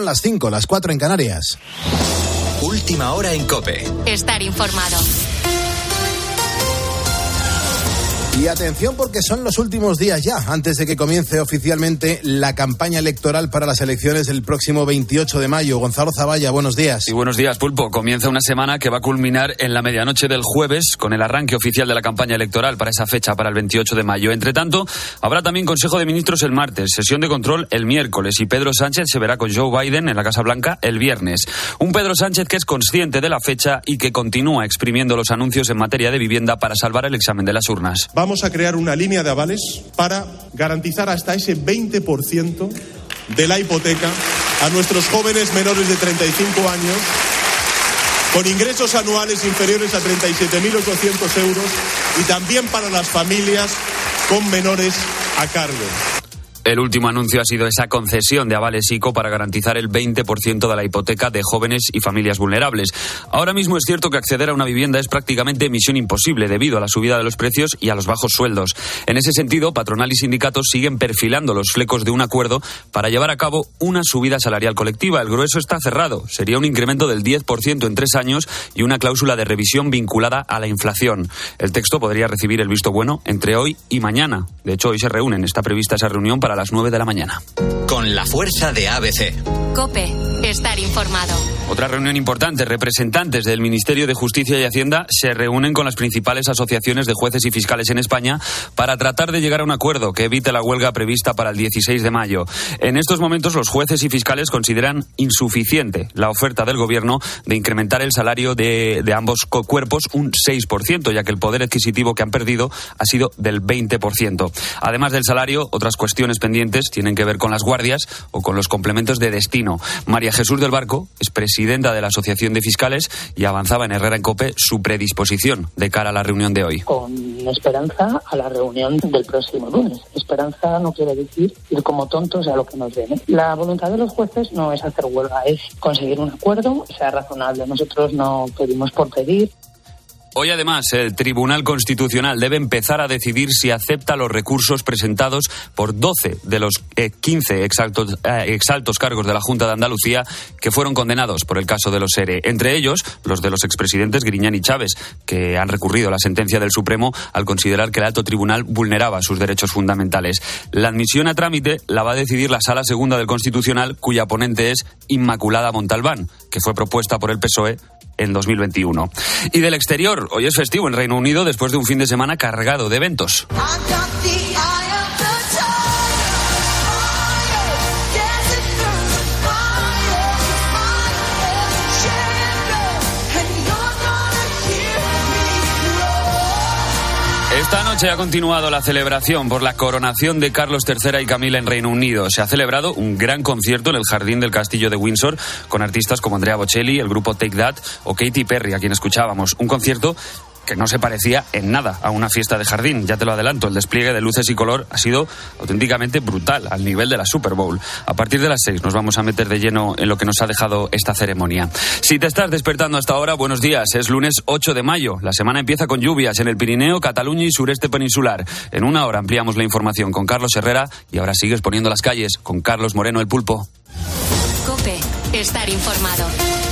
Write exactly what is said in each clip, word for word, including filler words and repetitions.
Son las cinco, las cuatro en Canarias. Última hora en COPE. Estar informado. Y atención porque son los últimos días ya, antes de que comience oficialmente la campaña electoral para las elecciones del próximo veintiocho de mayo. Gonzalo Zavalla, buenos días. Y buenos días, Pulpo. Comienza una semana que va a culminar en la medianoche del jueves con el arranque oficial de la campaña electoral para esa fecha, para el veintiocho de mayo. Entre tanto, habrá también Consejo de Ministros el martes, sesión de control el miércoles y Pedro Sánchez se verá con Joe Biden en la Casa Blanca el viernes. Un Pedro Sánchez que es consciente de la fecha y que continúa exprimiendo los anuncios en materia de vivienda para salvar el examen de las urnas. Vamos a crear una línea de avales para garantizar hasta ese veinte por ciento de la hipoteca a nuestros jóvenes menores de treinta y cinco años con ingresos anuales inferiores a treinta y siete mil ochocientos euros y también para las familias con menores a cargo. El último anuncio ha sido esa concesión de avales ICO para garantizar el veinte por ciento de la hipoteca de jóvenes y familias vulnerables. Ahora mismo es cierto que acceder a una vivienda es prácticamente misión imposible debido a la subida de los precios y a los bajos sueldos. En ese sentido, patronal y sindicatos siguen perfilando los flecos de un acuerdo para llevar a cabo una subida salarial colectiva. El grueso está cerrado. Sería un incremento del diez por ciento en tres años y una cláusula de revisión vinculada a la inflación. El texto podría recibir el visto bueno entre hoy y mañana. De hecho, hoy se reúnen. Está prevista esa reunión para a las nueve de la mañana. Con la fuerza de A B C. COPE. Estar informado. Otra reunión importante. Representantes del Ministerio de Justicia y Hacienda se reúnen con las principales asociaciones de jueces y fiscales en España para tratar de llegar a un acuerdo que evite la huelga prevista para el dieciséis de mayo. En estos momentos los jueces y fiscales consideran insuficiente la oferta del Gobierno de incrementar el salario de, de ambos cuerpos un seis por ciento, ya que el poder adquisitivo que han perdido ha sido del veinte por ciento. Además del salario, otras cuestiones pendientes tienen que ver con las guardias o con los complementos de destino. María Jesús del Barco es presidenta de la Asociación de Fiscales y avanzaba en Herrera en COPE su predisposición de cara a la reunión de hoy. Con esperanza a la reunión del próximo lunes. Esperanza no quiere decir ir como tontos a lo que nos viene. La voluntad de los jueces no es hacer huelga, es conseguir un acuerdo, sea razonable. Nosotros no pedimos por pedir. Hoy, además, el Tribunal Constitucional debe empezar a decidir si acepta los recursos presentados por doce de los quince exaltos, eh, exaltos cargos de la Junta de Andalucía que fueron condenados por el caso de los ERE. Entre ellos, los de los expresidentes Griñán y Chávez, que han recurrido la sentencia del Supremo al considerar que el alto tribunal vulneraba sus derechos fundamentales. La admisión a trámite la va a decidir la Sala Segunda del Constitucional, cuya ponente es Inmaculada Montalbán, que fue propuesta por el P S O E en dos mil veintiuno. Y del exterior, hoy es festivo en Reino Unido después de un fin de semana cargado de eventos. Esta noche ha continuado la celebración por la coronación de Carlos tercera y Camila en Reino Unido. Se ha celebrado un gran concierto en el jardín del Castillo de Windsor con artistas como Andrea Bocelli, el grupo Take That o Katy Perry, a quien escuchábamos. Un concierto que no se parecía en nada a una fiesta de jardín, ya te lo adelanto. El despliegue de luces y color ha sido auténticamente brutal, al nivel de la Super Bowl. A partir de las seis nos vamos a meter de lleno en lo que nos ha dejado esta ceremonia. Si te estás despertando hasta ahora, buenos días. Es lunes ocho de mayo. La semana empieza con lluvias en el Pirineo, Cataluña y sureste peninsular. En una hora ampliamos la información con Carlos Herrera y ahora sigues poniendo las calles con Carlos Moreno, el Pulpo. COPE. Estar informado.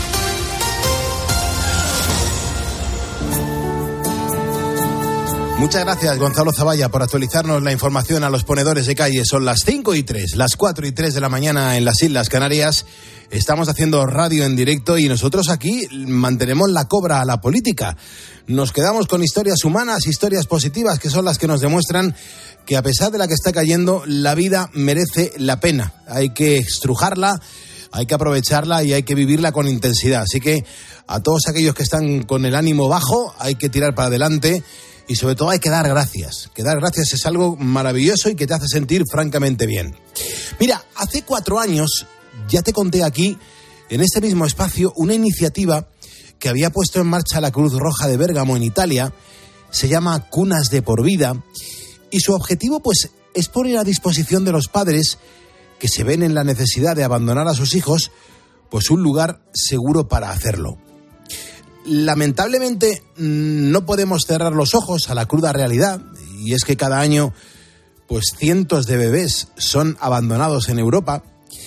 Muchas gracias, Gonzalo Zavalla, por actualizarnos la información a los ponedores de calle. Son las cinco y tres, las cuatro y tres de la mañana en las Islas Canarias. Estamos haciendo radio en directo y nosotros aquí mantenemos la cobra a la política. Nos quedamos con historias humanas, historias positivas, que son las que nos demuestran que a pesar de la que está cayendo, la vida merece la pena. Hay que estrujarla, hay que aprovecharla y hay que vivirla con intensidad. Así que a todos aquellos que están con el ánimo bajo, hay que tirar para adelante. Y sobre todo hay que dar gracias, que dar gracias es algo maravilloso y que te hace sentir francamente bien. Mira, hace cuatro años ya te conté aquí, en este mismo espacio, una iniciativa que había puesto en marcha la Cruz Roja de Bérgamo en Italia. Se llama Cunas de por Vida y su objetivo pues es poner a disposición de los padres que se ven en la necesidad de abandonar a sus hijos pues un lugar seguro para hacerlo. Lamentablemente no podemos cerrar los ojos a la cruda realidad, y es que cada año pues cientos de bebés son abandonados en Europa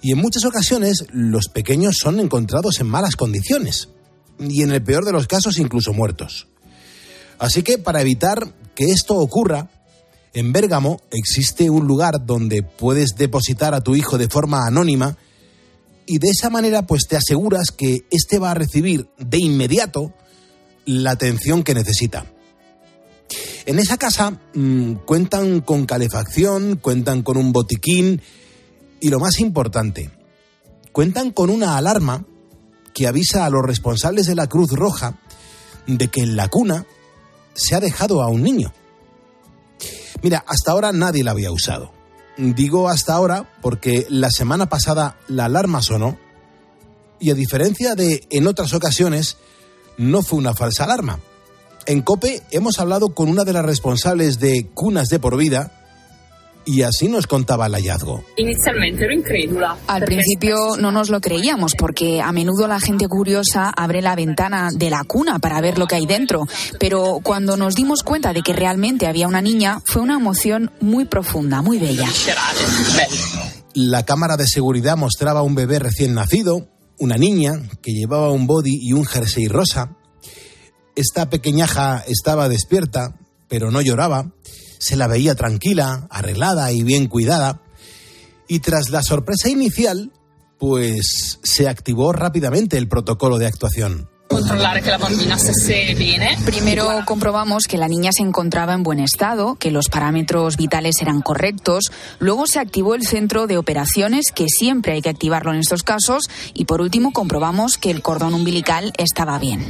Y en muchas ocasiones los pequeños son encontrados en malas condiciones y en el peor de los casos incluso muertos. Así que para evitar que esto ocurra, en Bérgamo existe un lugar donde puedes depositar a tu hijo de forma anónima y de esa manera pues te aseguras que éste va a recibir de inmediato la atención que necesita. En esa casa mmm, cuentan con calefacción, cuentan con un botiquín y lo más importante, cuentan con una alarma que avisa a los responsables de la Cruz Roja de que en la cuna se ha dejado a un niño. Mira, hasta ahora nadie la había usado. Digo hasta ahora porque la semana pasada la alarma sonó y a diferencia de en otras ocasiones, no fue una falsa alarma. En COPE hemos hablado con una de las responsables de Cunas de por Vida y así nos contaba el hallazgo. Inicialmente era incrédula. Al principio no nos lo creíamos porque a menudo la gente curiosa abre la ventana de la cuna para ver lo que hay dentro. Pero cuando nos dimos cuenta de que realmente había una niña, fue una emoción muy profunda, muy bella. La cámara de seguridad mostraba un bebé recién nacido, una niña que llevaba un body y un jersey rosa. Esta pequeñaja estaba despierta, pero no lloraba. Se la veía tranquila, arreglada y bien cuidada. Y tras la sorpresa inicial, pues se activó rápidamente el protocolo de actuación. Controlar que la bambina stesse bene. Primero comprobamos que la niña se encontraba en buen estado, que los parámetros vitales eran correctos. Luego se activó el centro de operaciones, que siempre hay que activarlo en estos casos. Y por último comprobamos que el cordón umbilical estaba bien.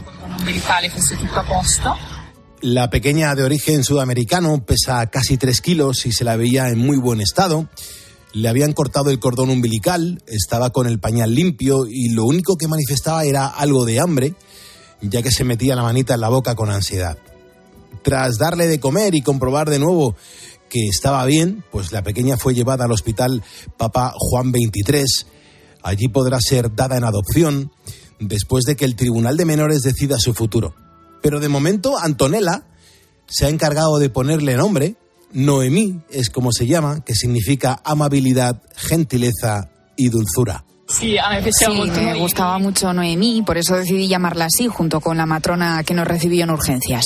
La pequeña de origen sudamericano pesa casi tres kilos y se la veía en muy buen estado. Le habían cortado el cordón umbilical, estaba con el pañal limpio y lo único que manifestaba era algo de hambre, ya que se metía la manita en la boca con ansiedad. Tras darle de comer y comprobar de nuevo que estaba bien, pues la pequeña fue llevada al hospital Papa Juan veintitrés. Allí podrá ser dada en adopción después de que el Tribunal de Menores decida su futuro. Pero de momento Antonella se ha encargado de ponerle nombre. Noemí es como se llama, que significa amabilidad, gentileza y dulzura. Sí, a mí sí, me gustaba mucho Noemí, por eso decidí llamarla así, junto con la matrona que nos recibió en urgencias.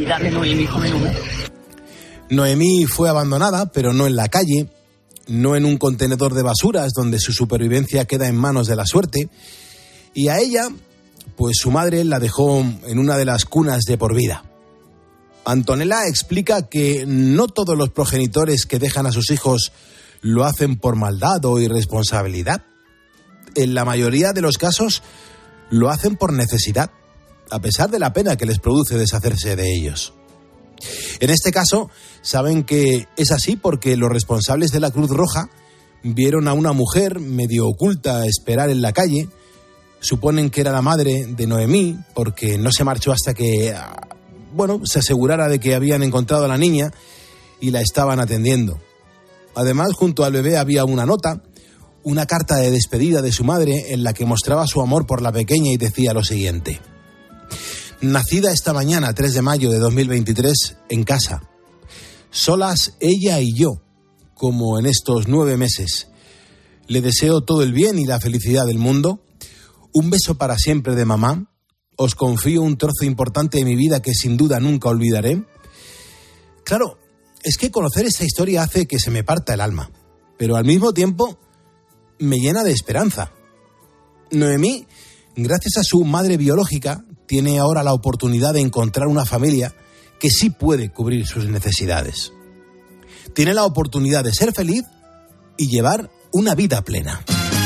Noemí fue abandonada, pero no en la calle, no en un contenedor de basuras donde su supervivencia queda en manos de la suerte. Y a ella, pues su madre la dejó en una de las cunas de por vida. Antonella explica que no todos los progenitores que dejan a sus hijos lo hacen por maldad o irresponsabilidad. En la mayoría de los casos lo hacen por necesidad, a pesar de la pena que les produce deshacerse de ellos. En este caso, saben que es así porque los responsables de la Cruz Roja vieron a una mujer medio oculta esperar en la calle. Suponen que era la madre de Noemí porque no se marchó hasta que, bueno, se asegurara de que habían encontrado a la niña y la estaban atendiendo. Además, junto al bebé había una nota, una carta de despedida de su madre en la que mostraba su amor por la pequeña y decía lo siguiente: nacida esta mañana, tres de mayo de dos mil veintitrés, en casa. Solas ella y yo, como en estos nueve meses. Le deseo todo el bien y la felicidad del mundo. Un beso para siempre de mamá. Os confío un trozo importante de mi vida que sin duda nunca olvidaré. Claro, es que conocer esta historia hace que se me parta el alma, pero al mismo tiempo me llena de esperanza. Noemí, gracias a su madre biológica, tiene ahora la oportunidad de encontrar una familia que sí puede cubrir sus necesidades. Tiene la oportunidad de ser feliz y llevar una vida plena.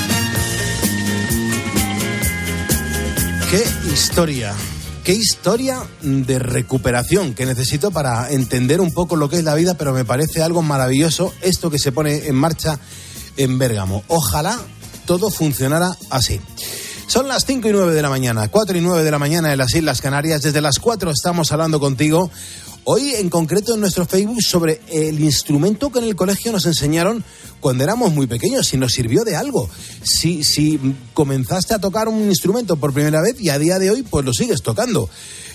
¡Qué historia! ¡Qué historia de recuperación que necesito para entender un poco lo que es la vida! Pero me parece algo maravilloso esto que se pone en marcha en Bérgamo. Ojalá todo funcionara así. Son las cinco y nueve de la mañana, cuatro y nueve de la mañana en las Islas Canarias. Desde las cuatro estamos hablando contigo. Hoy en concreto en nuestro Facebook sobre el instrumento que en el colegio nos enseñaron cuando éramos muy pequeños, si nos sirvió de algo. Si, si comenzaste a tocar un instrumento por primera vez y a día de hoy pues lo sigues tocando.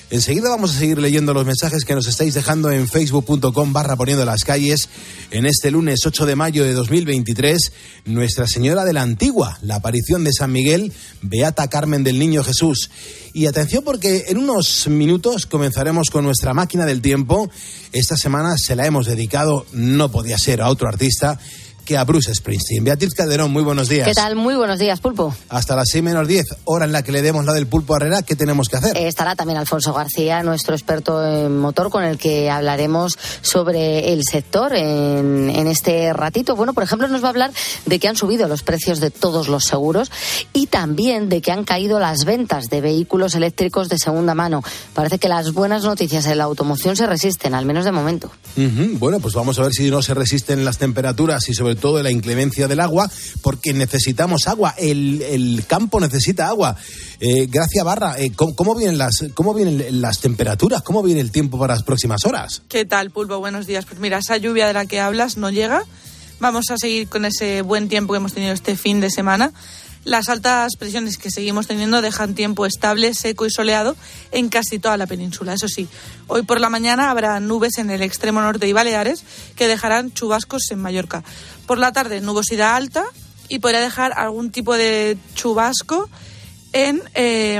Enseguida vamos a seguir leyendo los mensajes que nos estáis dejando en facebook.com barra poniendo las calles. En este lunes ocho de mayo de dos mil veintitrés, Nuestra Señora de la Antigua, la aparición de San Miguel, Beata Carmen del Niño Jesús. Y atención, porque en unos minutos comenzaremos con nuestra máquina del tiempo. Esta semana se la hemos dedicado, no podía ser, a otro artista que a Bruce Springsteen. Beatriz Calderón, muy buenos días. ¿Qué tal? Muy buenos días, Pulpo. Hasta las seis menos diez, hora en la que le demos la del Pulpo a Herrera, ¿qué tenemos que hacer? Eh, estará también Alfonso García, nuestro experto en motor, con el que hablaremos sobre el sector en, en este ratito. Bueno, por ejemplo, nos va a hablar de que han subido los precios de todos los seguros y también de que han caído las ventas de vehículos eléctricos de segunda mano. Parece que las buenas noticias en la automoción se resisten, al menos de momento. Uh-huh. Bueno, pues vamos a ver si no se resisten las temperaturas y sobre todo la inclemencia del agua, porque necesitamos agua, el, el campo necesita agua. Eh, Gracia Barra, eh, ¿cómo, cómo, vienen las, ¿cómo vienen las temperaturas? ¿Cómo viene el tiempo para las próximas horas? ¿Qué tal, Pulpo? Buenos días. Pues mira, esa lluvia de la que hablas no llega. Vamos a seguir con ese buen tiempo que hemos tenido este fin de semana. Las altas presiones que seguimos teniendo dejan tiempo estable, seco y soleado en casi toda la península. Eso sí, hoy por la mañana habrá nubes en el extremo norte y Baleares que dejarán chubascos en Mallorca. Por la tarde, nubosidad alta y podría dejar algún tipo de chubasco en, eh,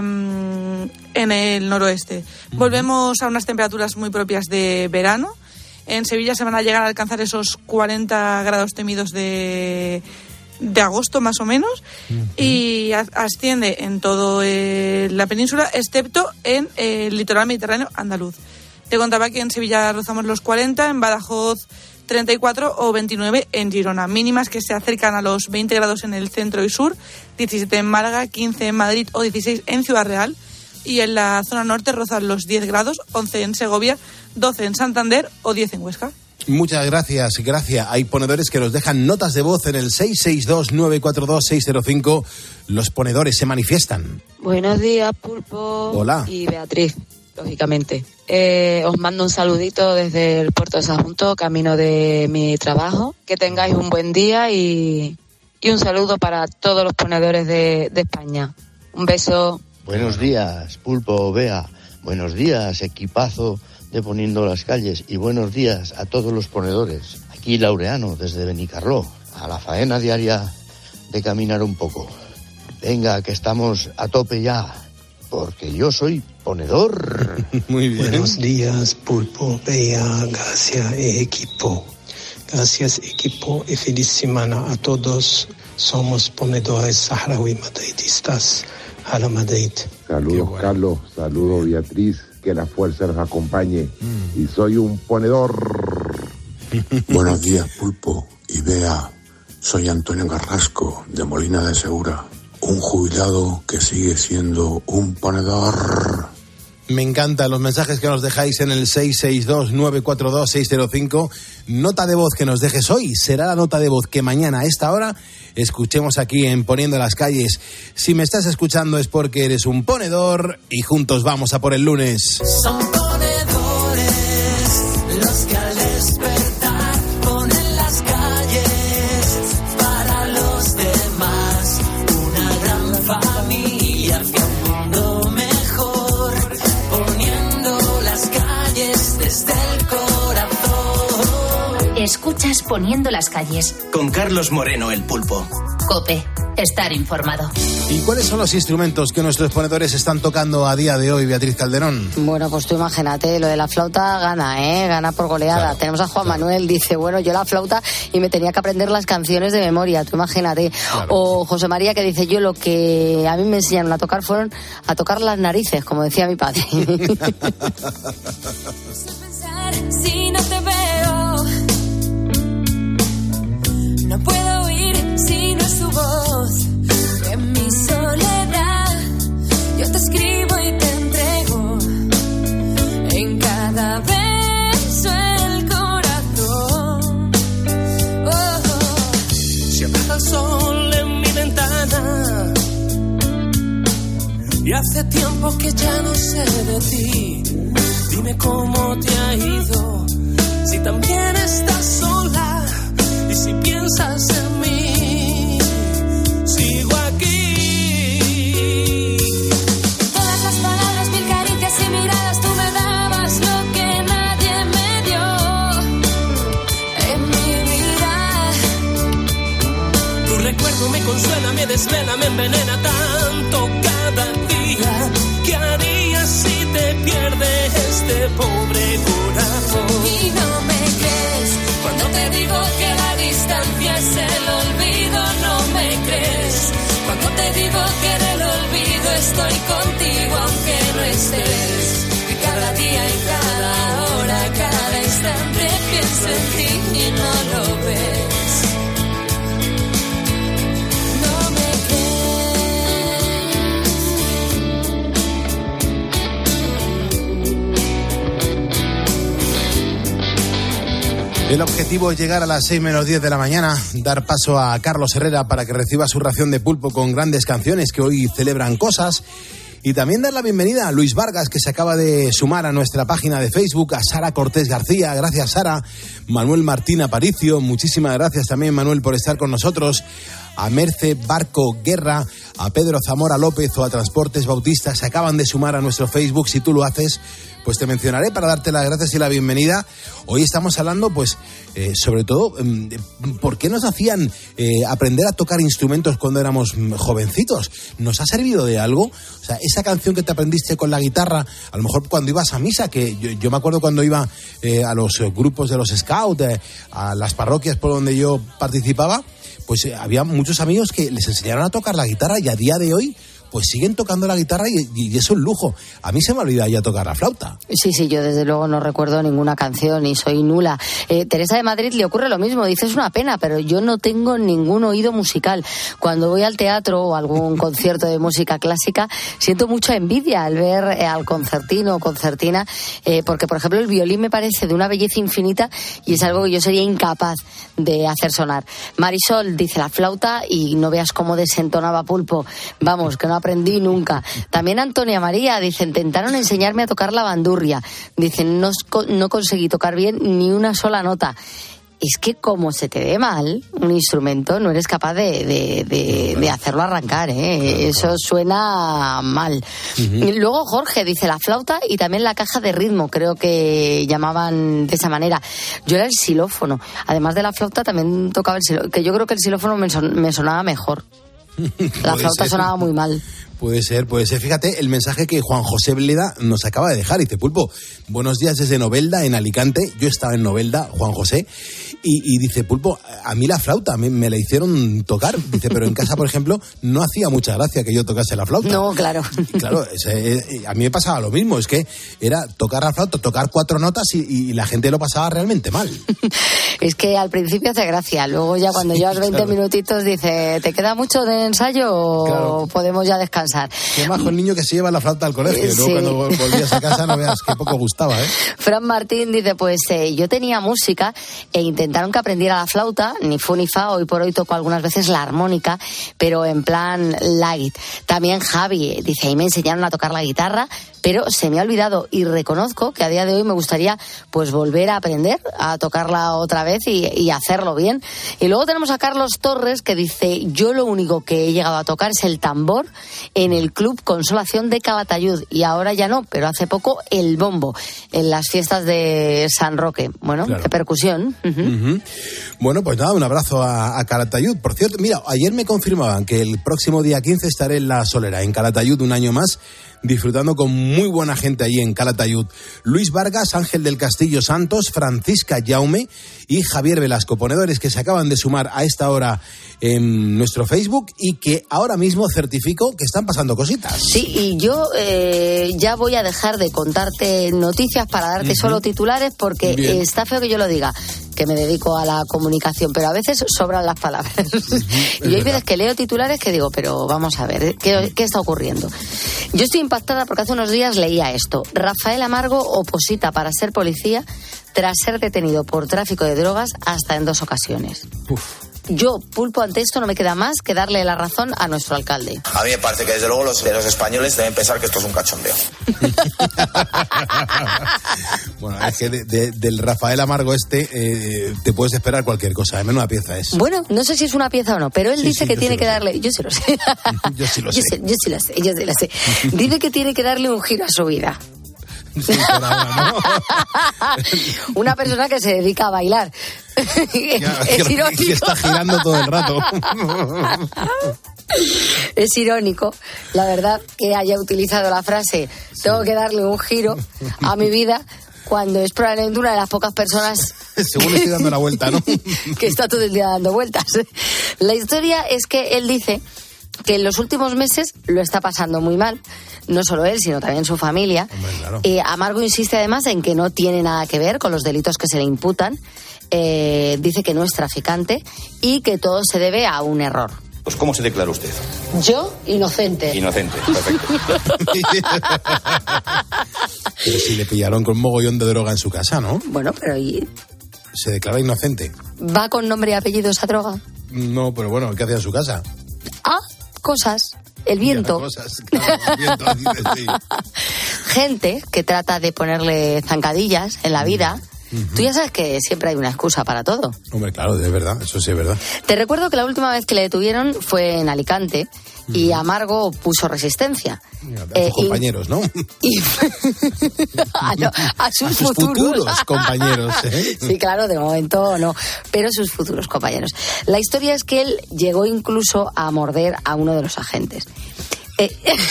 en el noroeste. Volvemos a unas temperaturas muy propias de verano. En Sevilla se van a llegar a alcanzar esos cuarenta grados temidos de... de agosto más o menos, uh-huh. y asciende en toda eh, la península, excepto en eh, el litoral mediterráneo andaluz. Te contaba que en Sevilla rozamos los cuarenta, en Badajoz treinta y cuatro o veintinueve en Girona, mínimas que se acercan a los veinte grados en el centro y sur, diecisiete en Málaga, quince en Madrid o dieciséis en Ciudad Real, y en la zona norte rozan los diez grados, once en Segovia, doce en Santander o diez en Huesca. Muchas gracias, gracias. Hay ponedores que nos dejan notas de voz en el seis seis dos, nueve cuatro dos, seis cero cinco. Los ponedores se manifiestan. Buenos días, Pulpo. Hola. Y Beatriz, lógicamente. Eh, os mando un saludito desde el puerto de Sagunto, camino de mi trabajo. Que tengáis un buen día y, y un saludo para todos los ponedores de, de España. Un beso. Buenos días, Pulpo, Bea. Buenos días, equipazo de Poniendo las Calles, y buenos días a todos los ponedores. Aquí Laureano, desde Benicarló, a la faena diaria de caminar un poco. Venga, que estamos a tope ya, porque yo soy ponedor. Muy bien. Buenos días, Pulpo, Bea, gracias e equipo. Gracias, equipo, y feliz semana a todos. Somos ponedores saharaui madridistas. A la Madrid. Saludos, bueno. Carlos. Saludos, Beatriz. Que la fuerza nos acompañe. Mm. Y soy un ponedor. Buenos días, Pulpo y Bea. Soy Antonio Carrasco, de Molina de Segura. Un jubilado que sigue siendo un ponedor. Me encantan los mensajes que nos dejáis en el seis seis dos, nueve cuatro dos, seis cero cinco. Nota de voz que nos dejes hoy será la nota de voz que mañana a esta hora escuchemos aquí en Poniendo las Calles. Si me estás escuchando es porque eres un ponedor y juntos vamos a por el lunes. Son ponedores los que al despertar ponen las calles para los demás. Una gran familia hacia un mundo mejor, poniendo las calles desde el corazón. Escuchas Poniendo las Calles. Con Carlos Moreno, el Pulpo. COPE. Estar informado. ¿Y cuáles son los instrumentos que nuestros ponedores están tocando a día de hoy, Beatriz Calderón? Bueno, pues tú imagínate, lo de la flauta gana, ¿eh? Gana por goleada. Claro, Tenemos a Juan claro. Manuel, dice, bueno, yo la flauta y me tenía que aprender las canciones de memoria, tú imagínate. Claro. O José María, que dice, yo lo que a mí me enseñaron a tocar fueron a tocar las narices, como decía mi padre. Si no te veo, no puedo oír si no es tu voz. En mi soledad yo te escribo y te entrego en cada beso el corazón. Oh, oh. Si abraza el sol en mi ventana y hace tiempo que ya no sé de ti, dime cómo te ha ido, si también estás sola y si piensas en mí, sigo aquí. Todas las palabras, mil caricias y miradas El objetivo es llegar a las seis menos diez de la mañana, dar paso a Carlos Herrera para que reciba su ración de pulpo con grandes canciones que hoy celebran cosas. Y también dar la bienvenida a Luis Vargas, que se acaba de sumar a nuestra página de Facebook, a Sara Cortés García, gracias Sara, Manuel Martín Aparicio, muchísimas gracias también Manuel por estar con nosotros, a Merce Barco Guerra, a Pedro Zamora López o a Transportes Bautista, se acaban de sumar a nuestro Facebook. Si tú lo haces, pues te mencionaré para darte las gracias y la bienvenida. Hoy estamos hablando, pues, eh, sobre todo, eh, ¿por qué nos hacían eh, aprender a tocar instrumentos cuando éramos jovencitos? ¿Nos ha servido de algo? O sea, esa canción que te aprendiste con la guitarra, a lo mejor cuando ibas a misa, que yo, yo me acuerdo cuando iba eh, a los grupos de los scouts, eh, a las parroquias por donde yo participaba, pues eh, había muchos amigos que les enseñaron a tocar la guitarra y a día de hoy pues siguen tocando la guitarra y, y, y es un lujo. A mí se me olvida ya tocar la flauta. Sí, sí, yo desde luego no recuerdo ninguna canción y soy nula. Eh, Teresa de Madrid le ocurre lo mismo, dice, es una pena, pero yo no tengo ningún oído musical. Cuando voy al teatro o a algún concierto de música clásica, siento mucha envidia al ver eh, al concertino o concertina, eh, porque, por ejemplo, el violín me parece de una belleza infinita y es algo que yo sería incapaz de hacer sonar. Marisol dice la flauta y no veas cómo desentonaba Pulpo. Vamos, que no aprendí nunca. También Antonia María dice, intentaron enseñarme a tocar la bandurria. Dicen, no, no conseguí tocar bien ni una sola nota. Es que como se te dé mal un instrumento, no eres capaz de, de, de, de hacerlo arrancar, ¿eh? Eso suena mal. Uh-huh. Luego Jorge dice la flauta y también la caja de ritmo, creo que llamaban de esa manera. Yo era el xilófono. Además de la flauta también tocaba el xilófono, que yo creo que el xilófono me, son, me sonaba mejor. La flauta sonaba muy mal. Puede ser, puede ser. Fíjate el mensaje que Juan José Bleda nos acaba de dejar. Dice, Pulpo, buenos días desde Novelda, en Alicante. Yo estaba en Novelda, Juan José. Y, y dice, Pulpo, a mí la flauta me, me la hicieron tocar. Dice, pero en casa, por ejemplo, no hacía mucha gracia que yo tocase la flauta. No, claro. Y claro, es, eh, a mí me pasaba lo mismo. Es que era tocar la flauta, tocar cuatro notas y, y la gente lo pasaba realmente mal. Es que al principio hace gracia. Luego ya cuando sí, llevas veinte claro. minutitos dice, ¿te queda mucho de ensayo o claro. podemos ya descansar? Qué majo el niño que se lleva la flauta al colegio. Sí. Luego cuando volvías a casa no veas qué poco gustaba, ¿eh? Fran Martín dice, pues eh, yo tenía música e intentaron que aprendiera la flauta, ni fu ni fa, hoy por hoy toco algunas veces la armónica, pero en plan light. También Javi dice, ahí me enseñaron a tocar la guitarra, pero se me ha olvidado y reconozco que a día de hoy me gustaría pues volver a aprender a tocarla otra vez y, y hacerlo bien. Y luego tenemos a Carlos Torres que dice, yo lo único que he llegado a tocar es el tambor en el Club Consolación de Calatayud y ahora ya no, pero hace poco el bombo en las fiestas de San Roque. Bueno, claro. de percusión. Uh-huh. Uh-huh. Bueno, pues nada, un abrazo a, a Calatayud. Por cierto, mira, ayer me confirmaban que el próximo día quince estaré en La Solera, en Calatayud, un año más, disfrutando con muy buena gente allí en Calatayud. Luis Vargas, Ángel del Castillo Santos, Francisca Jaume y Javier Velasco, ponedores que se acaban de sumar a esta hora en nuestro Facebook y que ahora mismo certifico que están pasando cositas. Sí, y yo eh, ya voy a dejar de contarte noticias para darte uh-huh. solo titulares porque Bien. está feo que yo lo diga, que me dedico a la comunicación, pero a veces sobran las palabras. Uh-huh, y hay veces que leo titulares que digo, pero vamos a ver, ¿qué, qué está ocurriendo? Yo estoy impactada porque hace unos días leía esto. Rafael Amargo oposita para ser policía tras ser detenido por tráfico de drogas hasta en dos ocasiones. Uf. Yo, Pulpo, ante esto no me queda más que darle la razón a nuestro alcalde. A mí me parece que desde luego los, los españoles deben pensar que esto es un cachondeo. Bueno, es que de, de, del Rafael Amargo este eh, te puedes esperar cualquier cosa, de menuda pieza es. Bueno, no sé si es una pieza o no, pero él sí, dice sí, que tiene que darle... Yo sí lo sé. Yo sí lo sé. Yo, sé, yo sí lo sé, yo sí lo sé. Dice que tiene que darle un giro a su vida. Sí, ahora, ¿no? Una persona que se dedica a bailar. Ya, es irónico. Que está girando todo el rato. Es irónico, la verdad, que haya utilizado la frase sí. tengo que darle un giro a mi vida cuando es probablemente una de las pocas personas según estoy dando la vuelta, ¿no? que está todo el día dando vueltas. La historia es que él dice que en los últimos meses lo está pasando muy mal, no solo él, sino también su familia. Hombre, claro. eh, Amargo insiste además en que no tiene nada que ver con los delitos que se le imputan, eh, dice que no es traficante y que todo se debe a un error. Pues ¿cómo se declara usted? Yo, inocente. Inocente, perfecto. Pero si le pillaron con mogollón de droga en su casa, ¿no? Bueno, pero y... Se declara inocente. ¿Va con nombre y apellido esa droga? No, pero bueno, ¿qué hacía en su casa? Ah, cosas. El viento. Cosas, claro, el viento, dices, sí. Gente que trata de ponerle zancadillas en la vida. Uh-huh. Tú ya sabes que siempre hay una excusa para todo. Hombre, claro, es verdad, eso sí es verdad. Te recuerdo que la última vez que le detuvieron fue en Alicante uh-huh. y Amargo puso resistencia. Mira, a eh, sus compañeros, y, ¿no? Y, a, no, a sus, a sus futuros. futuros compañeros, ¿eh? Sí, claro, de momento no, pero sus futuros compañeros. La historia es que él llegó incluso a morder a uno de los agentes. Eh,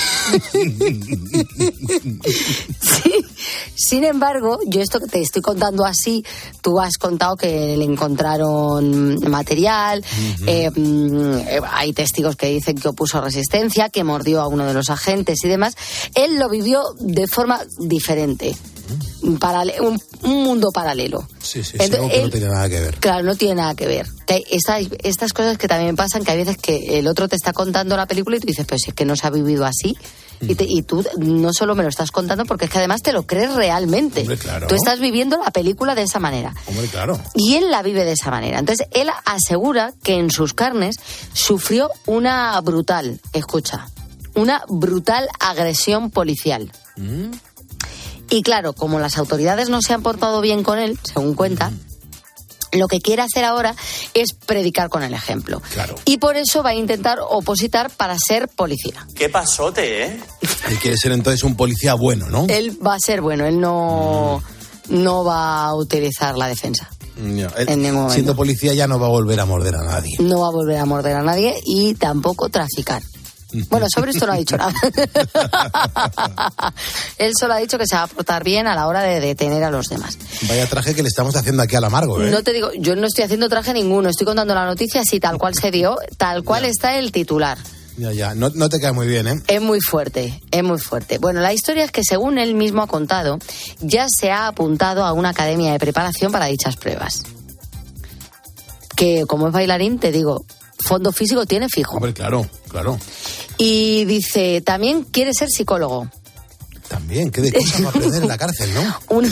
sí. Sin embargo, yo esto que te estoy contando así, tú has contado que le encontraron material, uh-huh. eh, hay testigos que dicen que opuso resistencia, que mordió a uno de los agentes y demás. Él lo vivió de forma diferente. Un, paralel, un, un mundo paralelo. Sí, sí, Entonces, sí, él, no tiene nada que ver. Claro, no tiene nada que ver. Que hay estas, estas cosas que también pasan, que hay veces que el otro te está contando la película y tú dices, pero si es que no se ha vivido así. Mm. Y, te, y tú no solo me lo estás contando, porque es que además te lo crees realmente. Hombre, claro. Tú estás viviendo la película de esa manera. Hombre, claro. Y él la vive de esa manera. Entonces, él asegura que en sus carnes sufrió una brutal, escucha, una brutal agresión policial. Mm. Y claro, como las autoridades no se han portado bien con él, según cuenta, mm. lo que quiere hacer ahora es predicar con el ejemplo. Claro. Y por eso va a intentar opositar para ser policía. ¿Qué pasote, eh? Él quiere ser entonces un policía bueno, ¿no? Él va a ser bueno, él no, mm. no va a utilizar la defensa. No, él, en ningún momento. Siendo policía ya no va a volver a morder a nadie. No va a volver a morder a nadie y tampoco traficar. Bueno, sobre esto no ha dicho nada. Él solo ha dicho que se va a portar bien a la hora de detener a los demás. Vaya traje que le estamos haciendo aquí al Amargo, ¿eh? No te digo, yo no estoy haciendo traje ninguno, estoy contando la noticia así tal cual se dio, tal cual ya. Está el titular. Ya, ya, no, no te cae muy bien, ¿eh? Es muy fuerte, es muy fuerte. Bueno, la historia es que según él mismo ha contado, ya se ha apuntado a una academia de preparación para dichas pruebas. Que como es bailarín, te digo, fondo físico tiene fijo. Hombre, claro, claro. Y dice, también quiere ser psicólogo. También, qué de cosas va a aprender en la cárcel, ¿no? Un...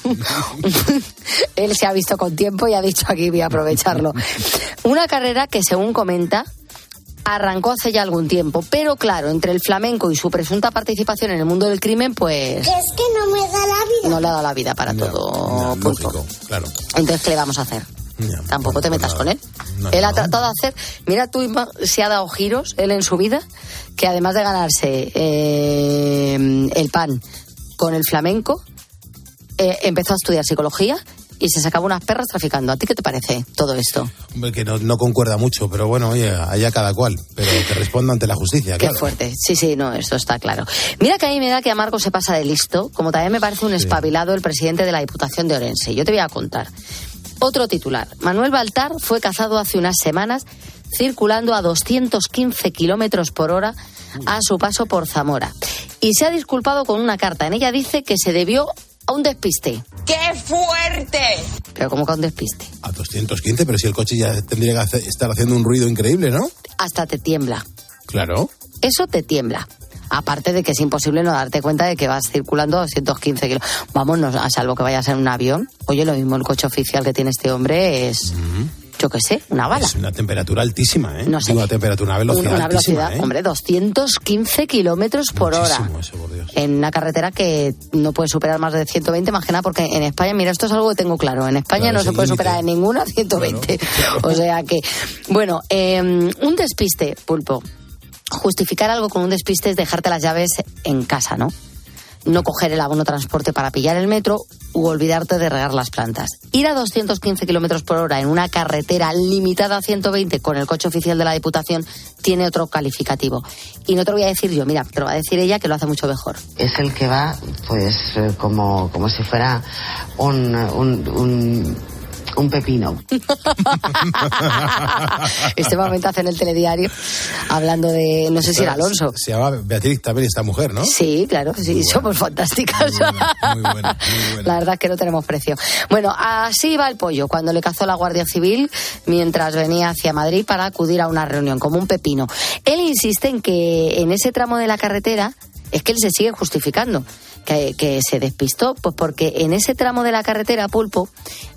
Él se ha visto con tiempo y ha dicho, aquí voy a aprovecharlo. Una carrera que, según comenta, arrancó hace ya algún tiempo, pero claro, entre el flamenco y su presunta participación en el mundo del crimen, pues... Que es que no me da la vida. No le ha dado la vida para no, todo. No, lógico, claro. Entonces, ¿qué le vamos a hacer? Ya, Tampoco te metas nada. con él. No, él no. ha tratado de hacer... Mira tú, se ha dado giros, él en su vida, que además de ganarse eh, el pan con el flamenco, eh, empezó a estudiar psicología y se sacaba unas perras traficando. ¿A ti qué te parece todo esto? Hombre, que no, no concuerda mucho, pero bueno, oye, allá cada cual. Pero que responda ante la justicia, Qué claro. fuerte. Sí, sí, no, esto está claro. Mira que a mí me da que Amargo se pasa de listo, como también me parece un Sí. espabilado el presidente de la Diputación de Orense. Yo te voy a contar. Otro titular. Manuel Baltar fue cazado hace unas semanas circulando a doscientos quince kilómetros por hora a su paso por Zamora. Y se ha disculpado con una carta. En ella dice que se debió a un despiste. ¡Qué fuerte! Pero ¿cómo que a un despiste? A doscientos quince, pero si el coche ya tendría que hacer, estar haciendo un ruido increíble, ¿no? Hasta te tiembla. Claro. Eso te tiembla. Aparte de que es imposible no darte cuenta de que vas circulando a doscientos quince kilómetros. Vámonos, a salvo que vayas en un avión. Oye, lo mismo el coche oficial que tiene este hombre es, uh-huh. yo qué sé, una bala. Es una temperatura altísima, ¿eh? No sé. Digo, una temperatura, una velocidad Una velocidad, altísima, ¿eh? hombre, doscientos quince kilómetros por Muchísimo hora. Eso, por Dios. En una carretera que no puede superar más de ciento veinte, más que nada, porque en España, mira, esto es algo que tengo claro. En España Claro, no es se el puede límite. superar en ninguna ciento veinte. Claro, claro. O sea que, bueno, eh, un despiste, Pulpo. Justificar algo con un despiste es dejarte las llaves en casa, ¿no? No coger el abono transporte para pillar el metro u olvidarte de regar las plantas. Ir a doscientos quince kilómetros por hora en una carretera limitada a ciento veinte con el coche oficial de la Diputación tiene otro calificativo. Y no te lo voy a decir yo, mira, te lo va a decir ella, que lo hace mucho mejor. Es el que va, pues, eh, como, como si fuera un... un, un... un pepino. Este momento hace en el telediario hablando de, no sé si era Alonso. Se llama Beatriz también esta mujer, ¿no? Sí, claro, sí, Muy somos fantásticas. Muy buena, muy buena, muy buena. La verdad es que no tenemos precio. Bueno, así va el pollo cuando le cazó la Guardia Civil mientras venía hacia Madrid para acudir a una reunión, como un pepino. Él insiste en que en ese tramo de la carretera, es que él se sigue justificando que, que se despistó, pues porque en ese tramo de la carretera, Pulpo,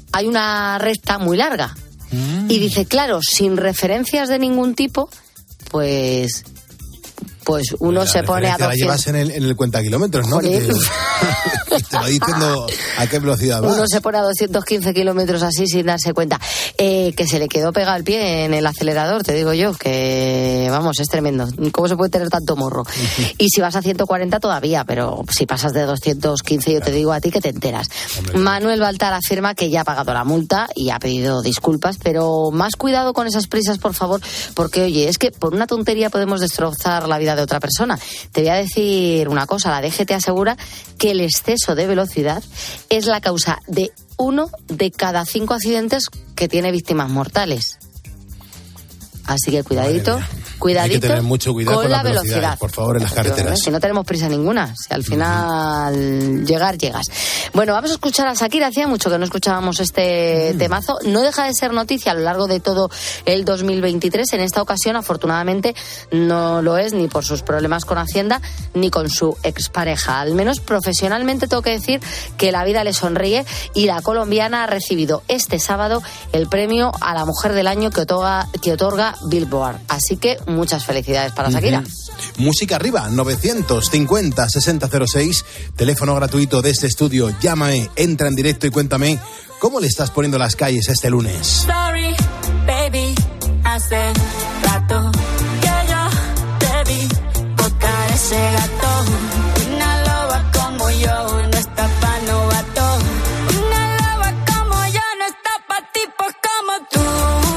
hay una recta muy larga. Mm. Y dice, claro, sin referencias de ningún tipo, pues... pues uno pues se pone a doscientos. La llevas en el, en el cuenta kilómetros, ¿no? Que te, te va diciendo a qué velocidad vas. Uno se pone a doscientos quince kilómetros así sin darse cuenta. Eh, que se le quedó pegado el pie en el acelerador, te digo yo, que vamos, es tremendo. ¿Cómo se puede tener tanto morro? Y si vas a ciento cuarenta todavía, pero si pasas de doscientos quince, yo te digo a ti que te enteras. Hombre, Manuel Baltar afirma que ya ha pagado la multa y ha pedido disculpas, pero más cuidado con esas prisas, por favor, porque oye, es que por una tontería podemos destrozar la vida de otra persona. Te voy a decir una cosa, la D G T asegura que el exceso de velocidad es la causa de uno de cada cinco accidentes que tiene víctimas mortales. Así que cuidadito, cuidadito. Hay que tener mucho cuidado con, con la velocidad, velocidad, por favor, en las carreteras. Si no tenemos prisa ninguna, si al final uh-huh. llegar, llegas. Bueno, vamos a escuchar a Shakira. Hacía mucho que no escuchábamos este uh-huh. temazo. No deja de ser noticia a lo largo de todo el dos mil veintitrés. En esta ocasión, afortunadamente, no lo es ni por sus problemas con Hacienda ni con su expareja. Al menos profesionalmente tengo que decir que la vida le sonríe y la colombiana ha recibido este sábado el premio a la mujer del año que otorga, que otorga Billboard. Así que muchas felicidades para Shakira. Uh-huh. Música arriba, novecientos cincuenta sesenta cero seis, teléfono gratuito de este estudio. Llámame, entra en directo y cuéntame cómo le estás poniendo las calles este lunes. Sorry, baby, hace rato que yo te vi tocar ese gato. Una loba como yo no está pa' novato. Una loba como yo no está pa' tipos como tú.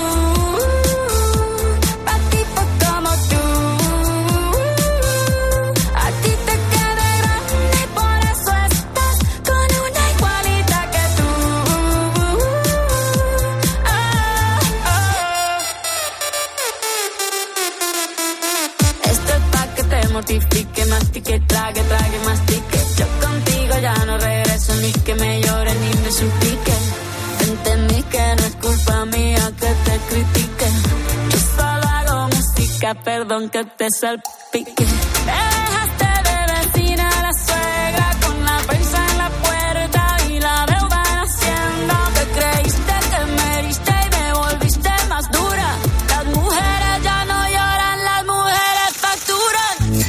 Mortifique, mastique, trague, trague, mastique. Yo contigo ya no regreso, ni que me llore ni me suplique. Entendí que no es culpa mía que te critique. Yo solo hago música, perdón que te salpique. Me dejaste de vecina a la suegra con la prensa en la puerta y la deuda en Hacienda. Te creíste que me heriste y me volviste más dura. Las mujeres ya no lloran, las mujeres facturan.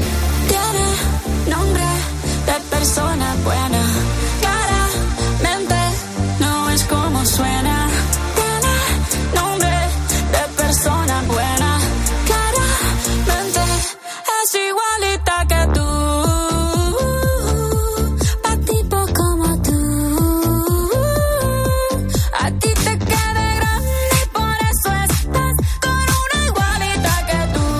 Nombre de persona buena, claramente no es como suena. Tiene nombre de persona buena, claramente es igualita que tú. Pa' tipo como tú, a ti te queda grande y por eso estás con una igualita que tú.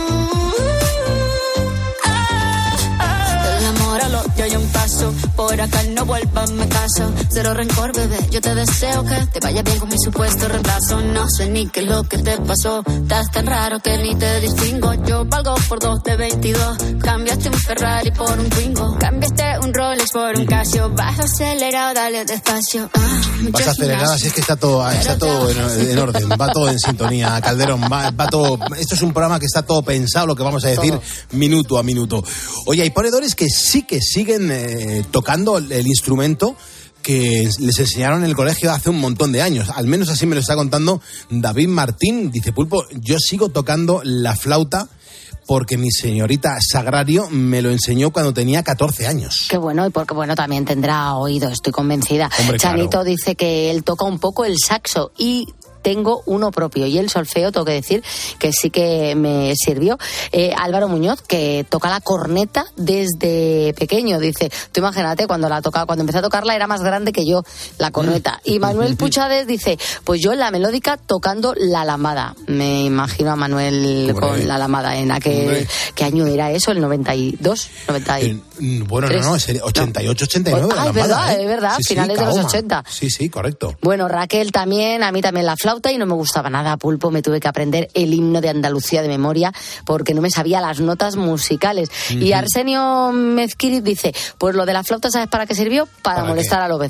Yo hay un paso, por acá no vuelvas, me caso. Cero rencor, bebé, yo te deseo que te vaya bien con mi supuesto reemplazo. No sé ni qué es lo que te pasó, estás tan raro que ni te distingo. Yo valgo por dos de veintidós, cambiaste un Ferrari por un Twingo. Cambiaste un Rolex por un Casio, vas acelerado, dale despacio. Ah, vas acelerada, si es que está todo, está todo en, en orden, va todo en sintonía, Calderón, va, va todo. Esto es un programa que está todo pensado, lo que vamos a decir todo, minuto a minuto. Oye, hay ponedores que sí que siguen eh, tocando el, el instrumento que les enseñaron en el colegio hace un montón de años. Al menos así me lo está contando David Martín. Dice, Pulpo, yo sigo tocando la flauta porque mi señorita Sagrario me lo enseñó cuando tenía catorce años. Qué bueno, y porque bueno, también tendrá oído, estoy convencida. Hombre, Chanito claro. Dice que él toca un poco el saxo y tengo uno propio, y el solfeo, tengo que decir que sí que me sirvió. Eh, Álvaro Muñoz, que toca la corneta desde pequeño, dice, tú imagínate, cuando la toca, cuando empecé a tocarla era más grande que yo, la corneta. Y Manuel Puchades dice, pues yo en la melódica tocando la lambada. Me imagino a Manuel Hombre. con la lambada. ¿En aquel, qué año era eso? ¿El noventa y dos? noventa y tres. Eh, bueno, no, no, es ochenta y ocho, ochenta y nueve. Ah, es verdad, ¿eh? es verdad, sí, finales sí, de los ochenta. Sí, sí, correcto. Bueno, Raquel también, a mí también la flauta, y no me gustaba nada, Pulpo, me tuve que aprender el himno de Andalucía de memoria porque no me sabía las notas musicales. Uh-huh. Y Arsenio Mezquiriz dice, pues lo de la flauta, ¿sabes para qué sirvió? Para, ¿Para molestar qué? a los vecinos.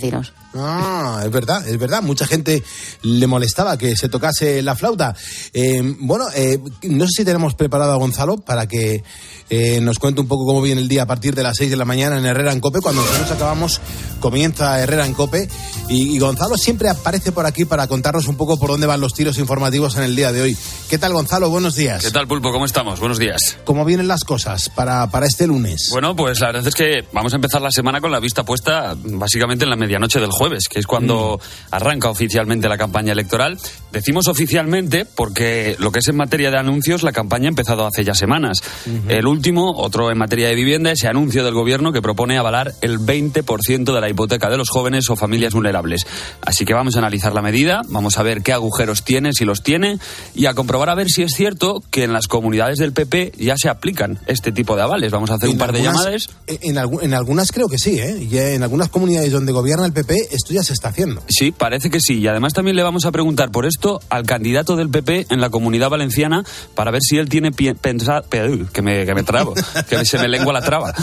Ah, es verdad, es verdad. Mucha gente le molestaba que se tocase la flauta. Eh, bueno, eh, no sé si tenemos preparado a Gonzalo para que eh, nos cuente un poco cómo viene el día a partir de las seis de la mañana en Herrera en COPE. Cuando nosotros acabamos, comienza Herrera en COPE. Y, y Gonzalo siempre aparece por aquí para contarnos un poco por dónde van los tiros informativos en el día de hoy. ¿Qué tal, Gonzalo? Buenos días. ¿Qué tal, Pulpo? ¿Cómo estamos? Buenos días. ¿Cómo vienen las cosas para, para este lunes? Bueno, pues la verdad es que vamos a empezar la semana con la vista puesta básicamente en la medianoche del jueves, que es cuando mm. arranca oficialmente la campaña electoral. Decimos oficialmente porque lo que es en materia de anuncios, la campaña ha empezado hace ya semanas. Uh-huh. El último, otro en materia de vivienda, ese anuncio del gobierno que propone avalar el veinte por ciento de la hipoteca de los jóvenes o familias vulnerables. Así que vamos a analizar la medida, vamos a ver qué agujeros tiene, si los tiene, y a comprobar a ver si es cierto que en las comunidades del P P ya se aplican este tipo de avales. Vamos a hacer un par de llamadas. En, en, en algunas creo que sí, ¿eh? Y en algunas comunidades donde gobierna el P P esto ya se está haciendo. Sí, parece que sí. Y además también le vamos a preguntar por esto al candidato del P P en la Comunidad Valenciana para ver si él tiene pie- pensado... Que me, que me trabo, que se me lengua la traba.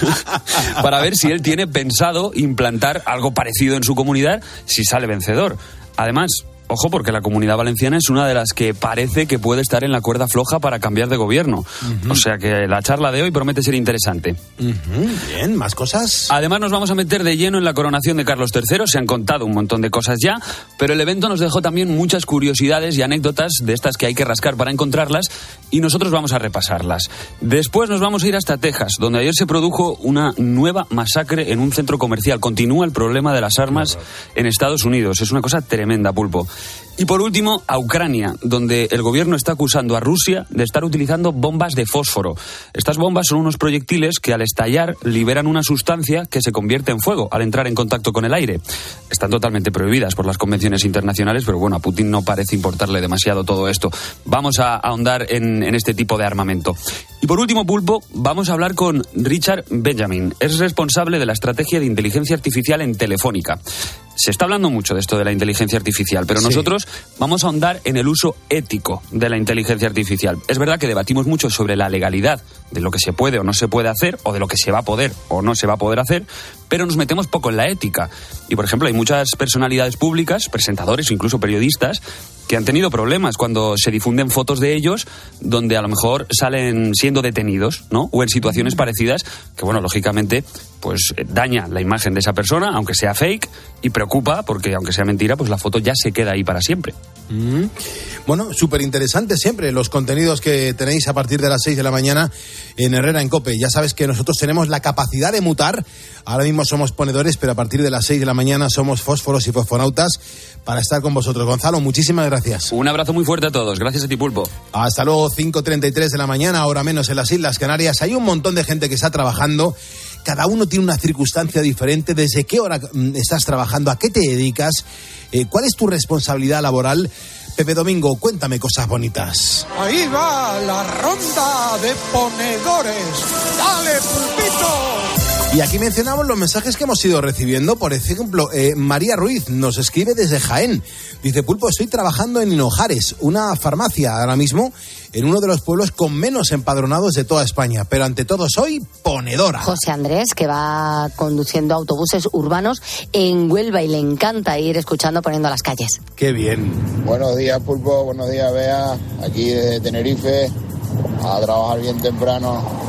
Para ver si él tiene pensado implantar algo parecido en su comunidad si sale vencedor. Además... Ojo, porque la Comunidad Valenciana es una de las que parece que puede estar en la cuerda floja para cambiar de gobierno. Uh-huh. O sea que la charla de hoy promete ser interesante. Uh-huh. Bien, ¿más cosas? Además nos vamos a meter de lleno en la coronación de Carlos tercero. Se han contado un montón de cosas ya, pero el evento nos dejó también muchas curiosidades y anécdotas de estas que hay que rascar para encontrarlas y nosotros vamos a repasarlas. Después nos vamos a ir hasta Texas, donde ayer se produjo una nueva masacre en un centro comercial. Continúa el problema de las armas en Estados Unidos. Es una cosa tremenda, Pulpo. Y por último, a Ucrania, donde el gobierno está acusando a Rusia de estar utilizando bombas de fósforo. Estas bombas son unos proyectiles que al estallar liberan una sustancia que se convierte en fuego al entrar en contacto con el aire. Están totalmente prohibidas por las convenciones internacionales, pero bueno, a Putin no parece importarle demasiado todo esto. Vamos a ahondar en, en este tipo de armamento. Y por último, Pulpo, vamos a hablar con Richard Benjamin. Es responsable de la estrategia de inteligencia artificial en Telefónica. Se está hablando mucho de esto de la inteligencia artificial, pero sí. Nosotros vamos a ahondar en el uso ético de la inteligencia artificial. Es verdad que debatimos mucho sobre la legalidad de lo que se puede o no se puede hacer, o de lo que se va a poder o no se va a poder hacer, pero nos metemos poco en la ética. Y, por ejemplo, hay muchas personalidades públicas, presentadores o incluso periodistas, que han tenido problemas cuando se difunden fotos de ellos donde a lo mejor salen siendo detenidos, ¿no? O en situaciones parecidas que, bueno, lógicamente, pues daña la imagen de esa persona, aunque sea fake, y preocupa porque, aunque sea mentira, pues la foto ya se queda ahí para siempre. Mm. Bueno, súper interesante siempre los contenidos que tenéis a partir de las seis de la mañana en Herrera en COPE. Ya sabes que nosotros tenemos la capacidad de mutar. Ahora mismo somos ponedores, pero a partir de las seis de la mañana somos fósforos y fosfonautas para estar con vosotros. Gonzalo, muchísimas gracias. Un abrazo muy fuerte a todos. Gracias a ti, Pulpo. Hasta luego, cinco treinta y tres de la mañana, ahora menos en las Islas Canarias. Hay un montón de gente que está trabajando. Cada uno tiene una circunstancia diferente. ¿Desde qué hora estás trabajando? ¿A qué te dedicas? Eh, ¿Cuál es tu responsabilidad laboral? Pepe Domingo, cuéntame cosas bonitas. Ahí va la ronda de ponedores. ¡Dale, Pulpito! Y aquí mencionamos los mensajes que hemos ido recibiendo. Por ejemplo, eh, María Ruiz nos escribe desde Jaén. Dice, Pulpo, estoy trabajando en Hinojares, una farmacia ahora mismo en uno de los pueblos con menos empadronados de toda España. Pero ante todo soy ponedora. José Andrés, que va conduciendo autobuses urbanos en Huelva y le encanta ir escuchando poniendo las calles. ¡Qué bien! Buenos días, Pulpo. Buenos días, Bea. Aquí desde Tenerife, a trabajar bien temprano.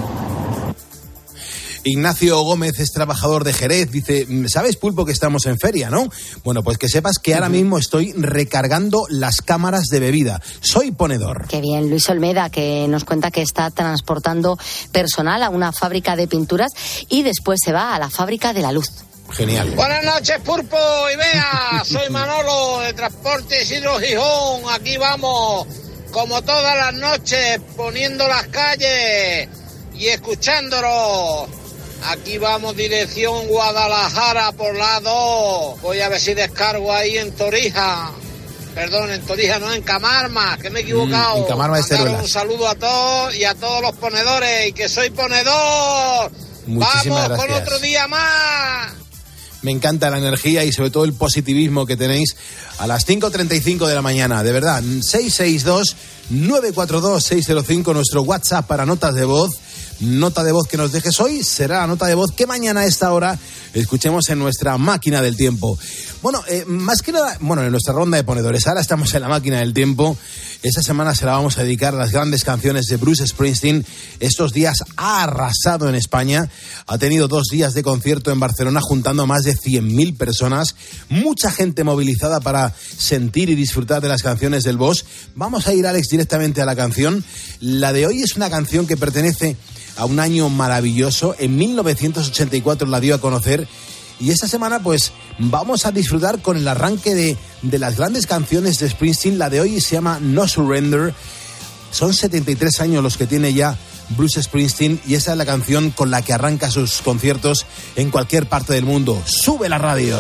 Ignacio Gómez es trabajador de Jerez. Dice, ¿sabes, Pulpo, que estamos en feria, no? Bueno, pues que sepas que ahora mismo estoy recargando las cámaras de bebida. Soy ponedor. Qué bien. Luis Olmeda, que nos cuenta que está transportando personal a una fábrica de pinturas y después se va a la fábrica de la luz. Genial. Buenas noches, Pulpo y Bea. Soy Manolo de Transporte Isidro Gijón. Aquí vamos, como todas las noches, poniendo las calles y escuchándolo. Aquí vamos dirección Guadalajara por la dos. Voy a ver si descargo ahí en Torija. Perdón, en Torija, no, en Camarma, que me he equivocado. Mm, en Camarma de Teruelas. Un saludo a todos y a todos los ponedores. Y que soy ponedor. Muchísimas Vamos gracias. con otro día más. Me encanta la energía y sobre todo el positivismo que tenéis a las cinco treinta y cinco de la mañana. De verdad, seis seis dos, nueve cuatro dos, seis cero cinco, nuestro WhatsApp para notas de voz, nota de voz que nos dejes hoy será la nota de voz que mañana a esta hora escuchemos en nuestra máquina del tiempo. Bueno, eh, más que nada, bueno, en nuestra ronda de ponedores, ahora estamos en la máquina del tiempo. Esta semana se la vamos a dedicar a las grandes canciones de Bruce Springsteen. Estos días ha arrasado en España, ha tenido dos días de concierto en Barcelona juntando a más de cien mil personas, mucha gente movilizada para sentir y disfrutar de las canciones del boss. Vamos a ir, Alex, directamente a la canción. La de hoy es una canción que pertenece a un año maravilloso. En mil novecientos ochenta y cuatro la dio a conocer. Y esta semana, pues, vamos a disfrutar con el arranque de, de las grandes canciones de Springsteen. La de hoy se llama No Surrender. Son setenta y tres años los que tiene ya Bruce Springsteen y esa es la canción con la que arranca sus conciertos en cualquier parte del mundo. ¡Sube la radio!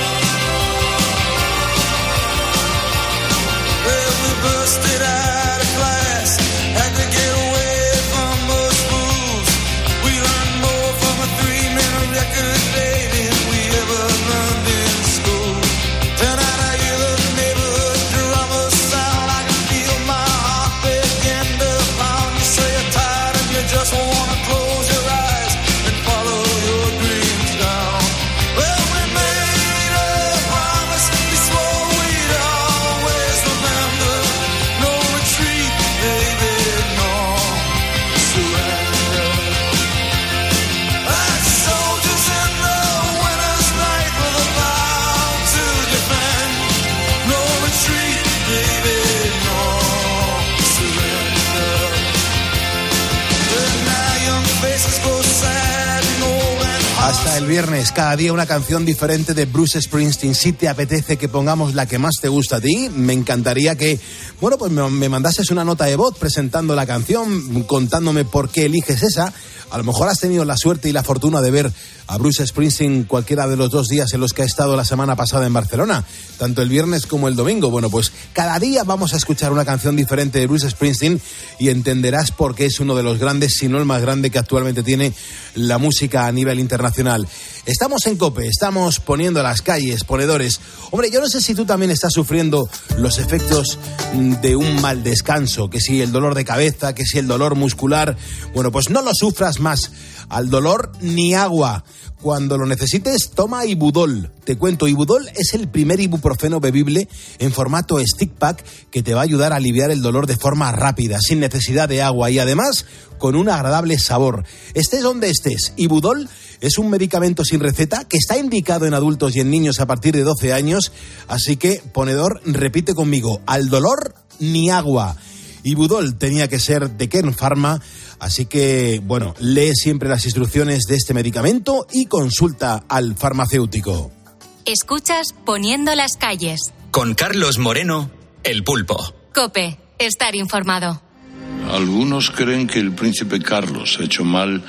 Hasta el viernes, cada día una canción diferente de Bruce Springsteen. Si te apetece que pongamos la que más te gusta a ti, me encantaría que, bueno, pues me, me mandases una nota de voz presentando la canción, contándome por qué eliges esa. A lo mejor has tenido la suerte y la fortuna de ver a Bruce Springsteen cualquiera de los dos días en los que ha estado la semana pasada en Barcelona, tanto el viernes como el domingo. Bueno, pues cada día vamos a escuchar una canción diferente de Bruce Springsteen y entenderás por qué es uno de los grandes, si no el más grande que actualmente tiene la música a nivel internacional. Estamos en COPE, estamos poniendo las calles, ponedores. Hombre, yo no sé si tú también estás sufriendo los efectos de un mal descanso, que si el dolor de cabeza, que si el dolor muscular. Bueno, pues no lo sufras más. Al dolor ni agua. Cuando lo necesites, toma Ibudol. Te cuento, Ibudol es el primer ibuprofeno bebible en formato stick pack que te va a ayudar a aliviar el dolor de forma rápida, sin necesidad de agua y además con un agradable sabor. Estés donde estés, Ibudol es un medicamento sin receta que está indicado en adultos y en niños a partir de doce años, así que, ponedor, repite conmigo, al dolor ni agua. Ibudol tenía que ser de Kern Pharma, así que, bueno, lee siempre las instrucciones de este medicamento y consulta al farmacéutico. Escuchas Poniendo las calles. Con Carlos Moreno, El Pulpo. COPE, estar informado. Algunos creen que el príncipe Carlos ha hecho mal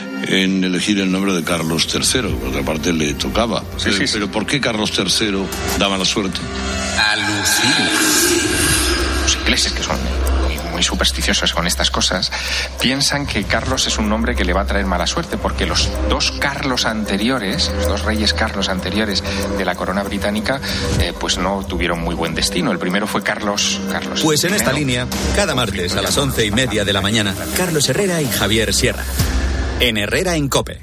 en elegir el nombre de Carlos tercero, porque aparte le tocaba. Sí, sí, sí. Pero ¿por qué Carlos tercero da mala suerte? Alucina. Los ingleses, que son muy, muy supersticiosos con estas cosas, piensan que Carlos es un nombre que le va a traer mala suerte, porque los dos Carlos anteriores, los dos reyes Carlos anteriores de la corona británica, eh, pues no tuvieron muy buen destino. El primero fue Carlos... Carlos Pues en esta primero. línea, cada martes a las once y media de la mañana, Carlos Herrera y Javier Sierra. En Herrera en COPE.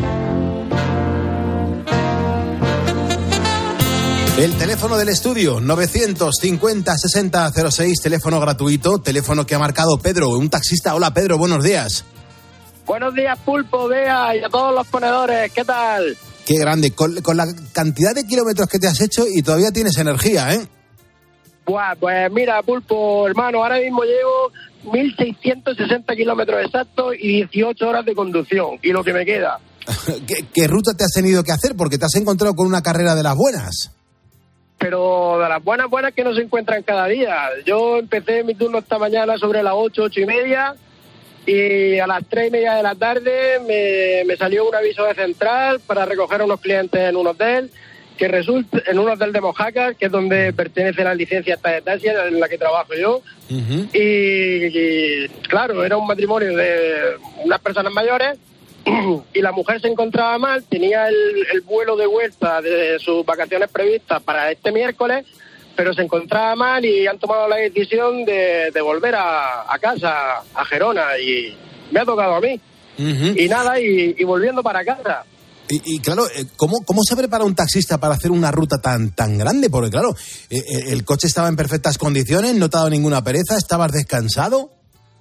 El teléfono del estudio, novecientos cincuenta sesenta cero seis, teléfono gratuito, teléfono que ha marcado Pedro, un taxista. Hola Pedro, buenos días. Buenos días, Pulpo, Bea y a todos los ponedores, ¿qué tal? Qué grande, con, con la cantidad de kilómetros que te has hecho y todavía tienes energía, ¿eh? Buah, pues mira, Pulpo, hermano, ahora mismo llevo mil seiscientos sesenta kilómetros exactos y dieciocho horas de conducción, y lo que me queda. ¿Qué, ¿Qué ruta te has tenido que hacer? Porque te has encontrado con una carrera de las buenas. Pero de las buenas, buenas que no se encuentran cada día. Yo empecé mi turno esta mañana sobre las ocho, ocho y media, y a las tres y media de la tarde me, me salió un aviso de central para recoger a unos clientes en un hotel, que resulta en un hotel de Mojácar, que es donde pertenece la licencia esta de taxi, en la que trabajo yo. Uh-huh. y, y claro, era un matrimonio de unas personas mayores, y la mujer se encontraba mal, tenía el, el vuelo de vuelta de sus vacaciones previstas para este miércoles, pero se encontraba mal y han tomado la decisión de, de volver a, a casa, a Gerona, y me ha tocado a mí. Uh-huh. Y nada, y, y volviendo para casa. Y, y claro, ¿cómo, ¿cómo se prepara un taxista para hacer una ruta tan, tan grande? Porque claro, el coche estaba en perfectas condiciones, no te ha dado ninguna pereza, ¿estabas descansado?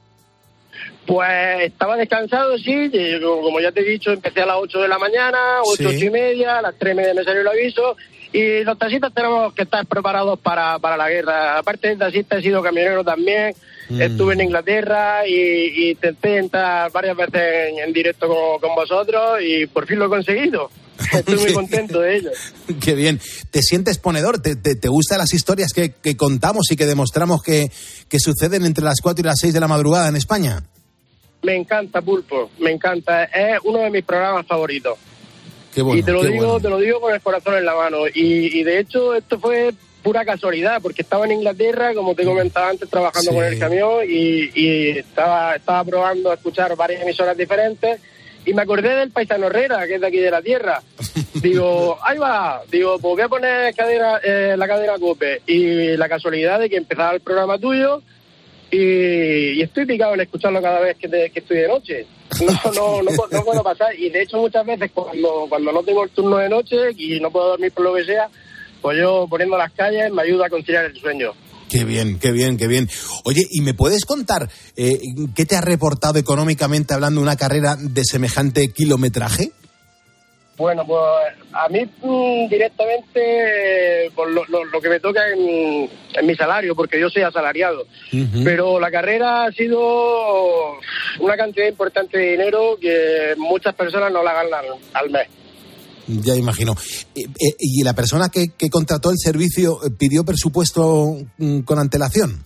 Pues estaba descansado, sí, como ya te he dicho, empecé a las ocho de la mañana, ocho, sí. ocho y media, a las tres y media me salió el aviso, y los taxistas tenemos que estar preparados para, para la guerra. Aparte de taxista, he sido camionero también, mm. estuve en Inglaterra y, y intenté entrar varias veces en, en directo con, con vosotros y por fin lo he conseguido. Estoy muy contento de ello. Qué bien. ¿Te sientes ponedor? ¿Te, te, te gustan las historias que, que contamos y que demostramos que, que suceden entre las cuatro y las seis de la madrugada en España? Me encanta, Pulpo, me encanta. Es uno de mis programas favoritos. Qué bueno, y te lo digo, bueno. te lo digo con el corazón en la mano. Y, y de hecho esto fue pura casualidad, porque estaba en Inglaterra, como te comentaba antes, trabajando sí. con el camión y, y estaba, estaba probando a escuchar varias emisoras diferentes y me acordé del paisano Herrera, que es de aquí de la tierra. Digo, ahí va, digo, pues voy a poner cadena, eh, la cadena COPE. Y la casualidad de que empezaba el programa tuyo y, y estoy picado en escucharlo cada vez que, te, que estoy de noche. No, no, no, no puedo pasar. Y de hecho muchas veces cuando, cuando no tengo el turno de noche y no puedo dormir por lo que sea, pues yo poniendo las calles me ayuda a conciliar el sueño. Qué bien, qué bien, qué bien. Oye, ¿y me puedes contar eh, qué te ha reportado económicamente hablando de una carrera de semejante kilometraje? Bueno, pues a mí mmm, directamente por lo, lo, lo que me toca en, en mi salario, porque yo soy asalariado. Uh-huh. Pero la carrera ha sido una cantidad importante de dinero que muchas personas no la ganan al mes. Ya imagino. Eh, eh, ¿Y la persona que, que contrató el servicio pidió presupuesto mm, con antelación?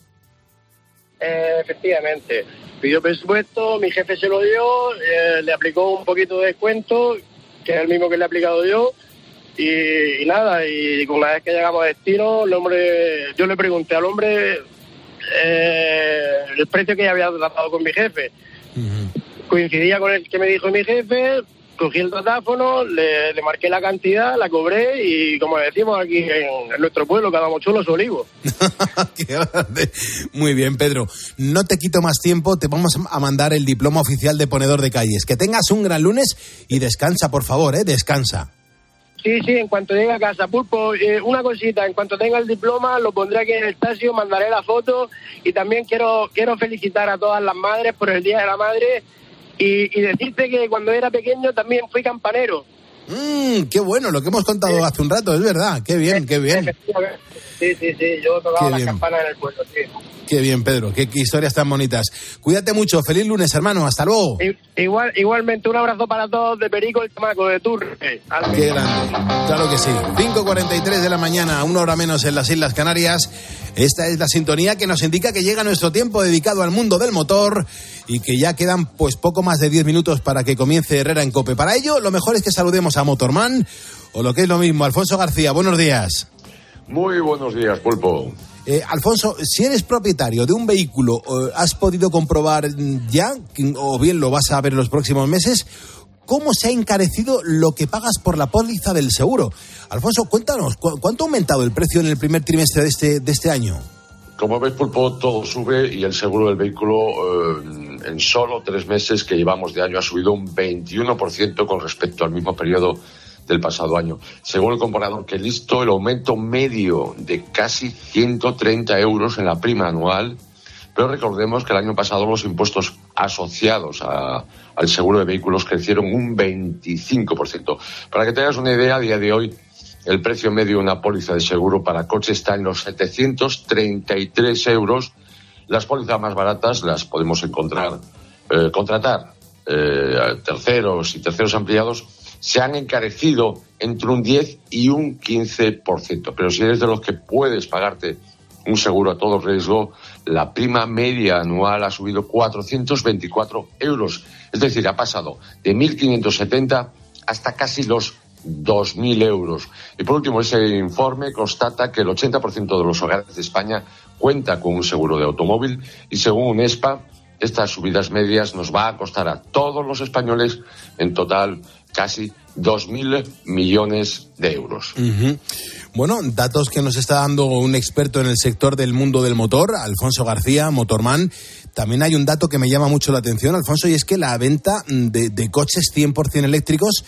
Eh, efectivamente. Pidió presupuesto, mi jefe se lo dio, eh, le aplicó un poquito de descuento, que es el mismo que le he aplicado yo, y, y nada, y una vez que llegamos a destino, el hombre, yo le pregunté al hombre eh, el precio que había tratado con mi jefe. Uh-huh. Coincidía con el que me dijo mi jefe. Cogí el datáfono, le, le marqué la cantidad, la cobré y, como decimos aquí en, en nuestro pueblo, cada mochuelo su olivo. Qué grande. Muy bien, Pedro. No te quito más tiempo, te vamos a mandar el diploma oficial de ponedor de calles. Que tengas un gran lunes y descansa, por favor, ¿eh? Descansa. Sí, sí, en cuanto llegue a casa. Pulpo, eh, una cosita, en cuanto tenga el diploma, lo pondré aquí en el estacio, mandaré la foto y también quiero, quiero felicitar a todas las madres por el Día de la Madre. Y, y decirte que cuando era pequeño también fui campanero. Mm, qué bueno, lo que hemos contado sí. hace un rato, es verdad. Qué bien, qué bien. Sí, sí, sí, yo tocaba las campanas en el pueblo, sí. Qué bien, Pedro, qué, qué historias tan bonitas. Cuídate mucho, feliz lunes, hermano, hasta luego. Igual, igualmente, un abrazo para todos de Perico el Chamaco, de Turre. Qué grande, claro que sí. cinco cuarenta y tres de la mañana, una hora menos en las Islas Canarias. Esta es la sintonía que nos indica que llega nuestro tiempo dedicado al mundo del motor y que ya quedan pues poco más de diez minutos para que comience Herrera en COPE. Para ello, lo mejor es que saludemos a Motorman, o lo que es lo mismo, Alfonso García. Buenos días. Muy buenos días, Pulpo. Eh, Alfonso, si eres propietario de un vehículo, ¿has podido comprobar ya, o bien lo vas a ver en los próximos meses, cómo se ha encarecido lo que pagas por la póliza del seguro? Alfonso, cuéntanos, ¿cu- ¿cuánto ha aumentado el precio en el primer trimestre de este, de este año? Como ves, Pulpo, todo sube y el seguro del vehículo eh, en solo tres meses que llevamos de año ha subido un veintiuno por ciento con respecto al mismo periodo del pasado año. Según el comparador que listo, el aumento medio de casi ciento treinta euros en la prima anual, pero recordemos que el año pasado los impuestos asociados a, al seguro de vehículos crecieron un veinticinco por ciento. Para que tengas una idea, a día de hoy el precio medio de una póliza de seguro para coche está en los setecientos treinta y tres euros. Las pólizas más baratas las podemos encontrar, eh, contratar eh, a terceros y terceros ampliados se han encarecido entre un diez y un quince por ciento. Pero si eres de los que puedes pagarte un seguro a todo riesgo, la prima media anual ha subido cuatrocientos veinticuatro euros. Es decir, ha pasado de mil quinientos setenta hasta casi los dos mil euros. Y por último, ese informe constata que el ochenta por ciento de los hogares de España cuenta con un seguro de automóvil y según UNESPA, estas subidas medias nos va a costar a todos los españoles en total casi dos mil millones de euros. Uh-huh. Bueno, datos que nos está dando un experto en el sector del mundo del motor, Alfonso García, Motorman. También hay un dato que me llama mucho la atención, Alfonso, y es que la venta de, de coches cien por ciento eléctricos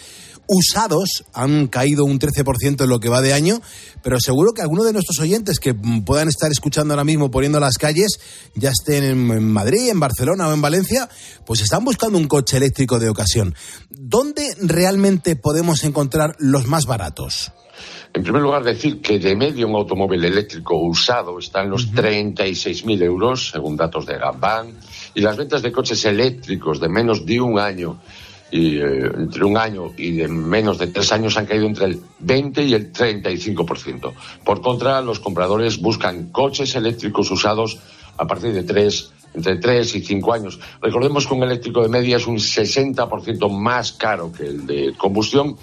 usados han caído un trece por ciento en lo que va de año, pero seguro que algunos de nuestros oyentes que puedan estar escuchando ahora mismo poniendo las calles, ya estén en Madrid, en Barcelona o en Valencia, pues están buscando un coche eléctrico de ocasión. ¿Dónde realmente podemos encontrar los más baratos? En primer lugar, decir que de medio un automóvil eléctrico usado está en los uh-huh. treinta y seis mil euros, según datos de Gambán, y las ventas de coches eléctricos de menos de un año y eh, entre un año y de menos de tres años han caído entre el veinte y el treinta y cinco por ciento. Por contra, los compradores buscan coches eléctricos usados a partir de tres, entre tres y cinco años. Recordemos que un eléctrico de media es un sesenta por ciento más caro que el de combustión,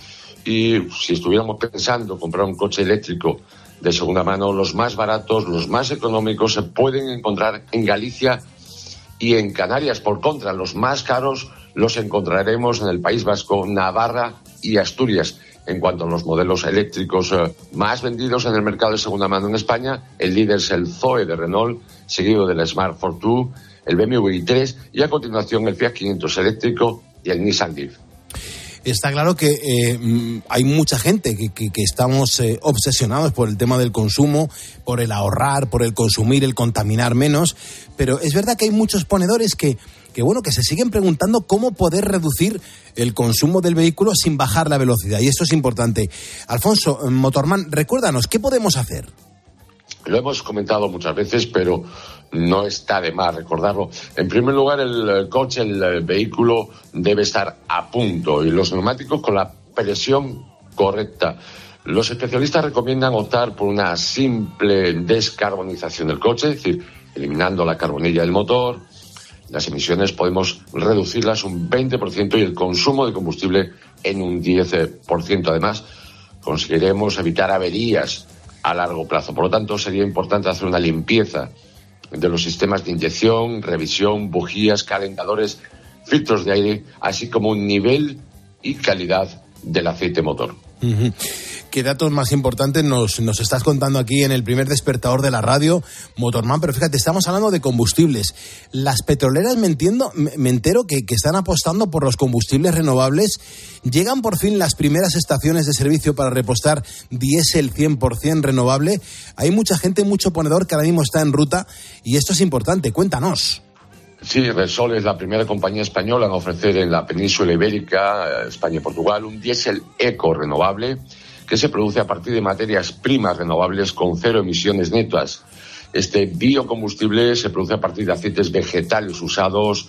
y si estuviéramos pensando comprar un coche eléctrico de segunda mano, los más baratos, los más económicos se pueden encontrar en Galicia y en Canarias. Por contra, los más caros los encontraremos en el País Vasco, Navarra y Asturias. En cuanto a los modelos eléctricos eh, más vendidos en el mercado de segunda mano en España, el líder es el Zoe de Renault, seguido del Smart Fortwo, el B M W i tres y a continuación el Fiat quinientos eléctrico y el Nissan Leaf. Está claro que eh, hay mucha gente que, que, que estamos eh, obsesionados por el tema del consumo, por el ahorrar, por el consumir, el contaminar menos, pero es verdad que hay muchos ponedores que, que, bueno, que se siguen preguntando cómo poder reducir el consumo del vehículo sin bajar la velocidad, y esto es importante. Alfonso, Motorman, recuérdanos, ¿qué podemos hacer? Lo hemos comentado muchas veces, pero no está de más recordarlo. En primer lugar, el coche, el vehículo debe estar a punto y los neumáticos con la presión correcta. Los especialistas recomiendan optar por una simple descarbonización del coche, es decir, eliminando la carbonilla del motor. Las emisiones podemos reducirlas un veinte por ciento y el consumo de combustible en un diez por ciento. Además, conseguiremos evitar averías a largo plazo. Por lo tanto, sería importante hacer una limpieza de los sistemas de inyección, revisión, bujías, calentadores, filtros de aire, así como un nivel y calidad del aceite motor. Uh-huh. ¿Qué datos más importantes nos, nos estás contando aquí en el primer despertador de la radio, Motorman? Pero fíjate, estamos hablando de combustibles. Las petroleras, me entiendo, me, me entero que, que están apostando por los combustibles renovables. ¿Llegan por fin las primeras estaciones de servicio para repostar diésel cien por ciento renovable? Hay mucha gente, mucho ponedor que ahora mismo está en ruta y esto es importante. Cuéntanos. Sí, Repsol es la primera compañía española en ofrecer en la península ibérica, España y Portugal, un diésel eco renovable que se produce a partir de materias primas renovables con cero emisiones netas. Este biocombustible se produce a partir de aceites vegetales usados,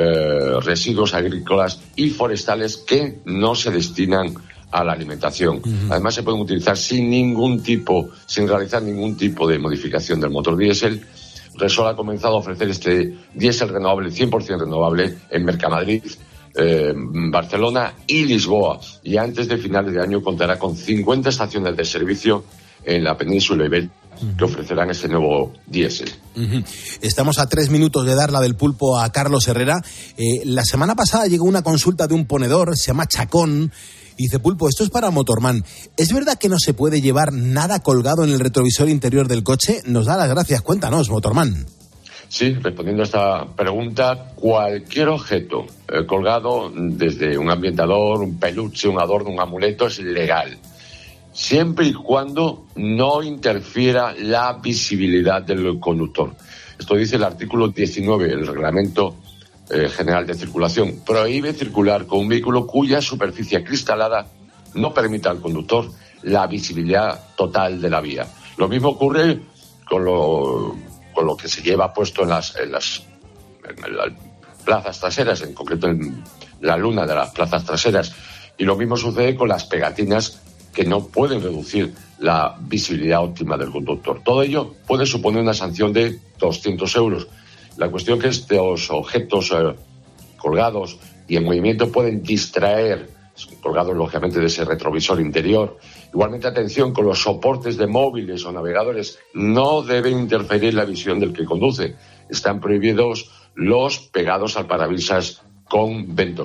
eh, residuos agrícolas y forestales que no se destinan a la alimentación. Uh-huh. Además, se pueden utilizar sin ningún tipo, sin realizar ningún tipo de modificación del motor diésel. Repsol ha comenzado a ofrecer este diésel renovable, cien por ciento renovable, en Mercamadrid, eh, Barcelona y Lisboa. Y antes de finales de año contará con cincuenta estaciones de servicio en la península ibérica uh-huh. que ofrecerán este nuevo diésel. Uh-huh. Estamos a tres minutos de dar la del pulpo a Carlos Herrera. Eh, la semana pasada llegó una consulta de un ponedor, se llama Chacón, y dice: Pulpo, esto es para Motorman. ¿Es verdad que no se puede llevar nada colgado en el retrovisor interior del coche? Nos da las gracias. Cuéntanos, Motorman. Sí, respondiendo a esta pregunta, cualquier objeto eh, colgado, desde un ambientador, un peluche, un adorno, un amuleto, es legal, siempre y cuando no interfiera la visibilidad del conductor. Esto dice el artículo diecinueve del Reglamento eh, General de Circulación. Prohíbe circular con un vehículo cuya superficie acristalada no permita al conductor la visibilidad total de la vía. Lo mismo ocurre con lo... con lo que se lleva puesto en las, en las, en las plazas traseras, en concreto en la luna de las plazas traseras. Y lo mismo sucede con las pegatinas que no pueden reducir la visibilidad óptima del conductor. Todo ello puede suponer una sanción de doscientos euros. La cuestión es que estos objetos eh, colgados y en movimiento pueden distraer, colgados lógicamente de ese retrovisor interior. Igualmente, atención con los soportes de móviles o navegadores, no deben interferir la visión del que conduce. Están prohibidos los pegados al parabrisas con ventosa.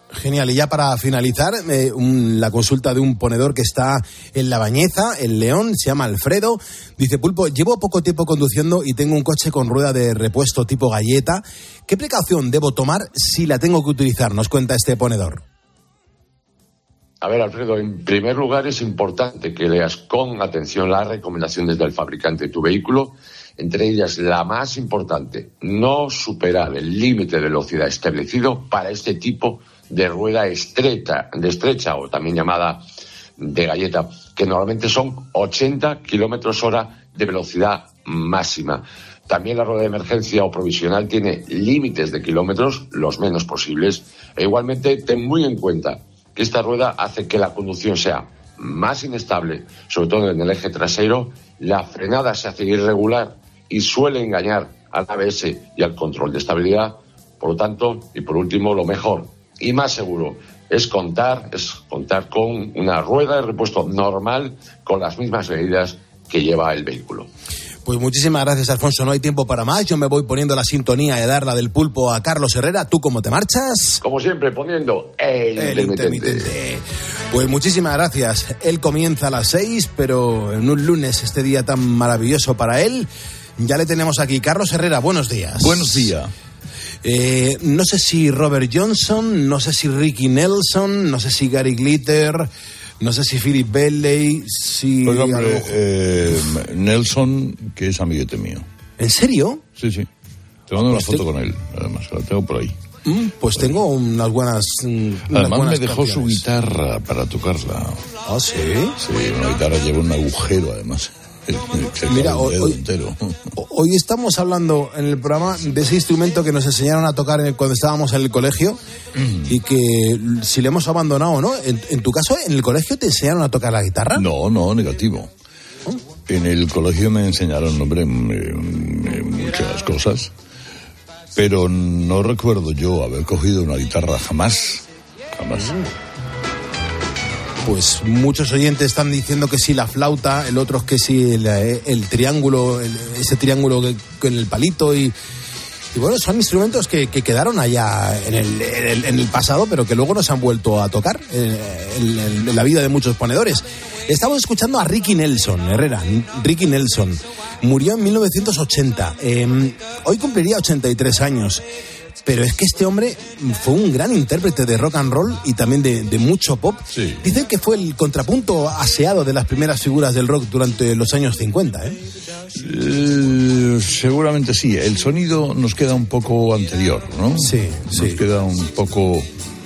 Genial, y ya para finalizar, eh, un, la consulta de un ponedor que está en La Bañeza, en León, se llama Alfredo. Dice, Pulpo, llevo poco tiempo conduciendo y tengo un coche con rueda de repuesto tipo galleta. ¿Qué precaución debo tomar si la tengo que utilizar? Nos cuenta este ponedor. A ver, Alfredo, en primer lugar es importante que leas con atención las recomendaciones del fabricante de tu vehículo, entre ellas la más importante, no superar el límite de velocidad establecido para este tipo de rueda estrecha, de estrecha o también llamada de galleta, que normalmente son ochenta kilómetros hora de velocidad máxima. También la rueda de emergencia o provisional tiene límites de kilómetros, los menos posibles, e igualmente ten muy en cuenta que esta rueda hace que la conducción sea más inestable, sobre todo en el eje trasero, la frenada se hace irregular y suele engañar al A B S y al control de estabilidad. Por lo tanto, y por último, lo mejor y más seguro es contar, es contar con una rueda de repuesto normal con las mismas medidas que lleva el vehículo. Pues muchísimas gracias, Alfonso. No hay tiempo para más. Yo me voy poniendo la sintonía de darla del pulpo a Carlos Herrera. ¿Tú cómo te marchas? Como siempre, poniendo el, el intermitente. intermitente. Pues muchísimas gracias. Él comienza a las seis, pero en un lunes, este día tan maravilloso para él, ya le tenemos aquí. Carlos Herrera, buenos días. Buenos días. Eh, no sé si Robert Johnson, no sé si Ricky Nelson, no sé si Gary Glitter, no sé si Philip Bailey, si... Pues hombre, eh, Nelson, que es amiguete mío. ¿En serio? Sí, sí. Te mando pues una foto te... con él, además, que la tengo por ahí. Mm, pues por tengo ahí. unas buenas... Unas además buenas me dejó canciones. Su guitarra para tocarla. ¿Ah, sí? Sí, una guitarra lleva un agujero, además. Mira, hoy, hoy, hoy estamos hablando en el programa de ese instrumento que nos enseñaron a tocar en el, cuando estábamos en el colegio mm. y que si le hemos abandonado o no. En, en tu caso, ¿en el colegio te enseñaron a tocar la guitarra? No, no, negativo. ¿Oh? En el colegio me enseñaron, hombre, muchas cosas, pero no recuerdo yo haber cogido una guitarra jamás, jamás. Mm. Pues muchos oyentes están diciendo que sí la flauta, el otro es que sí el, el triángulo, el, ese triángulo que, con el palito y, y bueno, son instrumentos que, que quedaron allá en el, en, el, en el pasado, pero que luego no se han vuelto a tocar en, en, en la vida de muchos ponedores. Estamos escuchando a Ricky Nelson, Herrera, Ricky Nelson. Murió en mil novecientos ochenta, eh, hoy cumpliría ochenta y tres años. Pero es que este hombre fue un gran intérprete de rock and roll y también de, de mucho pop. Sí. Dicen que fue el contrapunto aseado de las primeras figuras del rock durante los años cincuenta, ¿eh? Eh, seguramente sí. El sonido nos queda un poco anterior, ¿no? Sí, sí. Nos queda un poco,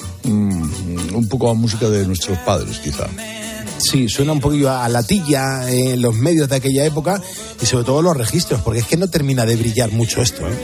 un, un poco a música de nuestros padres, quizá. Sí, suena un poquillo a latilla en los medios de aquella época y sobre todo los registros, porque es que no termina de brillar mucho esto, ¿eh?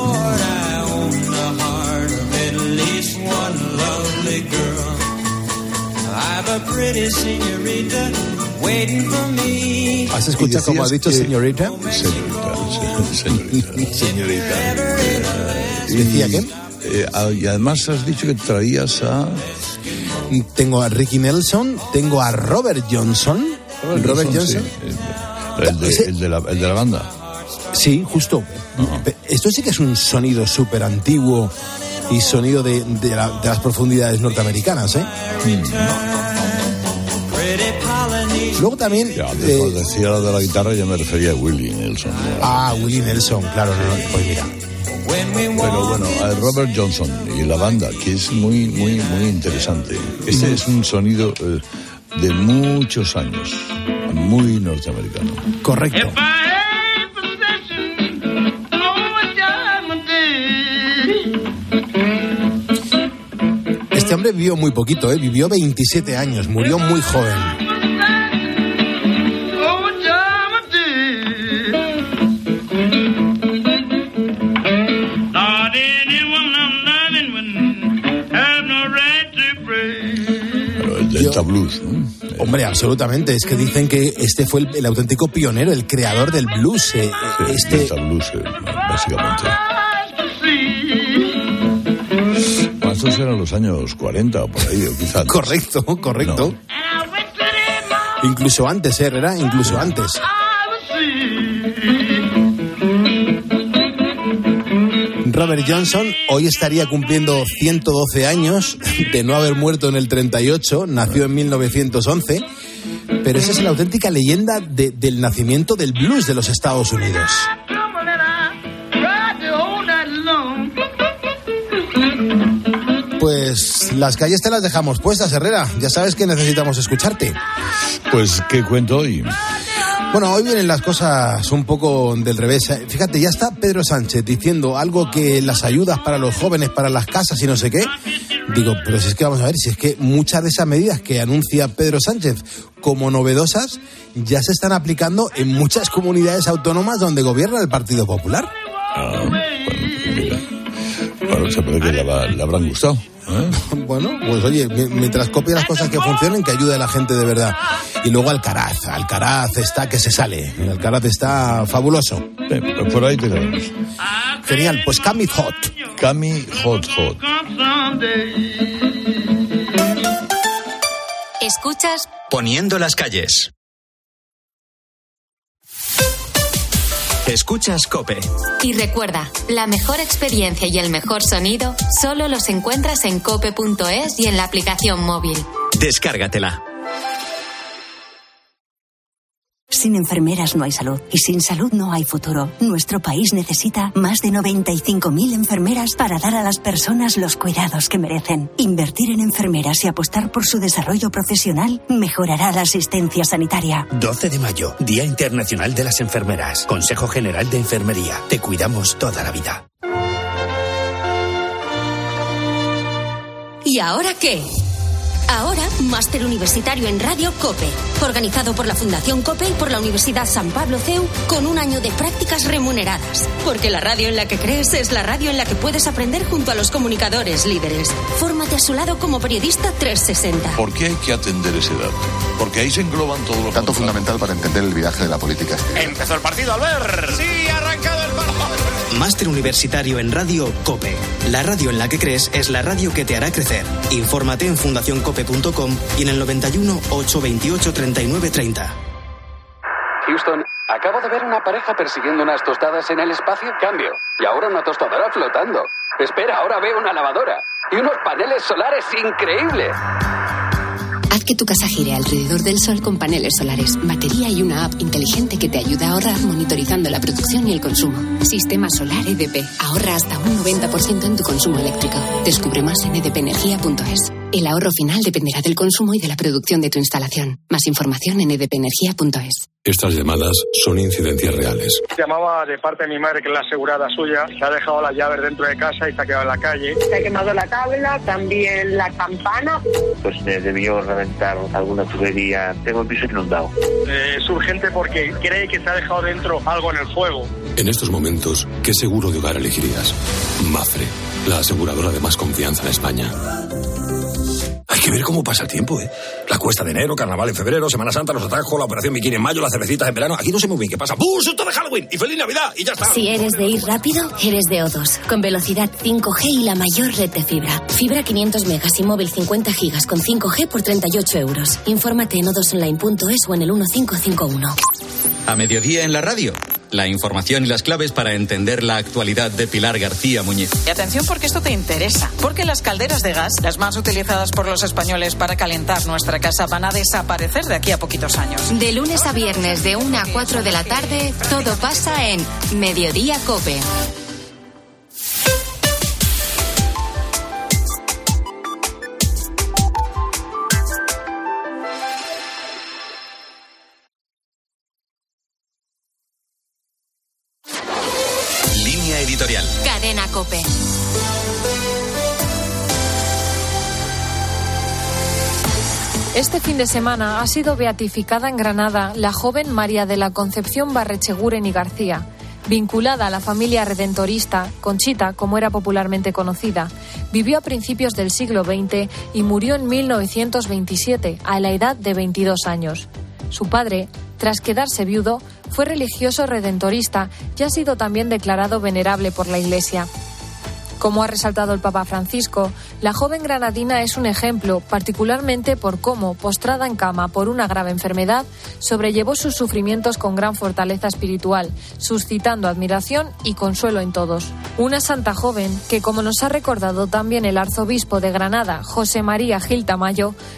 ¿Has escuchado cómo ha dicho señorita? Señorita, señorita, señorita. Eh, ¿Decía qué? Eh, y además has dicho que traías a... Tengo a Ricky Nelson, tengo a Robert Johnson. Robert, Robert Johnson, Johnson. Sí. El, de, el, de la, el de la banda. Sí, justo. Uh-huh. Esto sí que es un sonido súper antiguo y sonido de, de, la, de las profundidades norteamericanas, ¿eh? Mm. Luego también... Ya, después eh, decía la de la guitarra, ya me refería a Willie Nelson. ¿No? Ah, Willie Nelson, claro, no, pues mira. Pero bueno, a Robert Johnson y la banda, que es muy, muy, muy interesante. Este es un sonido eh, de muchos años, muy norteamericano. Correcto. Este hombre vivió muy poquito, ¿eh? Vivió veintisiete años, murió muy joven. Delta Blues, ¿no? Hombre, absolutamente. Es que dicen que este fue el, el auténtico pionero, el creador del blues. Eh, sí, este... Delta Blues, eh, básicamente. Bueno, estos eran los años cuarenta o por ahí, o quizás. Correcto, correcto. No. Incluso antes, ¿eh, Herrera? Incluso sí. antes. Robert Johnson hoy estaría cumpliendo ciento doce años de no haber muerto en el treinta y ocho, nació en mil novecientos once, pero esa es la auténtica leyenda de, del nacimiento del blues de los Estados Unidos. Pues las calles te las dejamos puestas, Herrera. Ya sabes que necesitamos escucharte. Pues, ¿qué cuento hoy? Bueno, hoy vienen las cosas un poco del revés. Fíjate, ya está Pedro Sánchez diciendo algo que las ayudas para los jóvenes, para las casas y no sé qué. Digo, pero si es que vamos a ver, si es que muchas de esas medidas que anuncia Pedro Sánchez como novedosas ya se están aplicando en muchas comunidades autónomas donde gobierna el Partido Popular. Ah, bueno, mira. Bueno, se puede que le, va, le habrán gustado. ¿Eh? Bueno, pues oye, mientras copie las cosas que funcionen, que ayude a la gente de verdad. Y luego Alcaraz, Alcaraz está que se sale. El Alcaraz está fabuloso. Eh, pues por ahí te quedamos. Genial, pues Cami Hot. Cami Hot Hot. Escuchas Poniendo las calles. Escuchas COPE. Y recuerda, la mejor experiencia y el mejor sonido solo los encuentras en cope punto es y en la aplicación móvil. Descárgatela. Sin enfermeras no hay salud y sin salud no hay futuro. Nuestro país necesita más de noventa y cinco mil enfermeras para dar a las personas los cuidados que merecen. Invertir en enfermeras y apostar por su desarrollo profesional mejorará la asistencia sanitaria. doce de mayo, Día Internacional de las Enfermeras. Consejo General de Enfermería. Te cuidamos toda la vida. ¿Y ahora qué? Ahora, máster universitario en Radio COPE, organizado por la Fundación COPE y por la Universidad San Pablo C E U, con un año de prácticas remuneradas. Porque la radio en la que crees es la radio en la que puedes aprender junto a los comunicadores líderes. Fórmate a su lado como periodista trescientos sesenta. ¿Por qué hay que atender ese dato? Porque ahí se engloban todos los... Dato fundamental para entender el viraje de la política. Empezó el partido, Albert. Sí, ha arrancado el partido. Máster universitario en Radio COPE. La radio en la que crees es la radio que te hará crecer. Infórmate en fundación cope punto com y en el noventa y uno, ochocientos veintiocho, treinta y nueve treinta. Houston, acabo de ver una pareja persiguiendo unas tostadas en el espacio. Cambio. Y ahora una tostadora flotando. Espera, ahora veo una lavadora. Y unos paneles solares increíbles. Haz que tu casa gire alrededor del sol con paneles solares, batería y una app inteligente que te ayuda a ahorrar monitorizando la producción y el consumo. Sistema Solar E D P. Ahorra hasta un noventa por ciento en tu consumo eléctrico. Descubre más en e d p energía punto es. El ahorro final dependerá del consumo y de la producción de tu instalación. Más información en e d p energía punto es. Estas llamadas son incidencias reales. Llamaba de parte de mi madre, que es la asegurada suya. Se ha dejado las llaves dentro de casa y se ha quedado en la calle. Se ha quemado la tabla, también la campana. Pues eh, debió reventar alguna tubería. Tengo el piso inundado. Eh, es urgente porque cree que se ha dejado dentro algo en el fuego. En estos momentos, ¿qué seguro de hogar elegirías? Mafre, la aseguradora de más confianza en España. Hay que ver cómo pasa el tiempo, ¿eh? La cuesta de enero, carnaval en febrero, Semana Santa, los atajos, la operación bikini en mayo, las cervecitas en verano. Aquí no sé muy bien qué pasa. ¡Bum! ¡Susto de Halloween! ¡Y feliz Navidad! ¡Y ya está! Si eres de ir rápido, eres de O dos. Con velocidad cinco G y la mayor red de fibra. Fibra quinientos megas y móvil cincuenta gigas con cinco G por treinta y ocho euros. Infórmate en o dos online punto es o en el uno cinco cinco uno. A mediodía en la radio. La información y las claves para entender la actualidad de Pilar García Muñiz. Y atención porque esto te interesa. Porque las calderas de gas, las más utilizadas por los españoles para calentar nuestra casa, van a desaparecer de aquí a poquitos años. De lunes a viernes de una a cuatro de la tarde, todo pasa en Mediodía COPE. Editorial. Cadena COPE. Este fin de semana ha sido beatificada en Granada la joven María de la Concepción Barrecheguren y García. Vinculada a la familia redentorista, Conchita, como era popularmente conocida, vivió a principios del siglo veinte y murió en mil novecientos veintisiete, a la edad de veintidós años. Su padre, tras quedarse viudo, fue religioso redentorista y ha sido también declarado venerable por la Iglesia. Como ha resaltado el Papa Francisco, la joven granadina es un ejemplo, particularmente por cómo, postrada en cama por una grave enfermedad, sobrellevó sus sufrimientos con gran fortaleza espiritual, suscitando admiración y consuelo en todos. Una santa joven que, como nos ha recordado también el arzobispo de Granada, José María Gil Tamayo,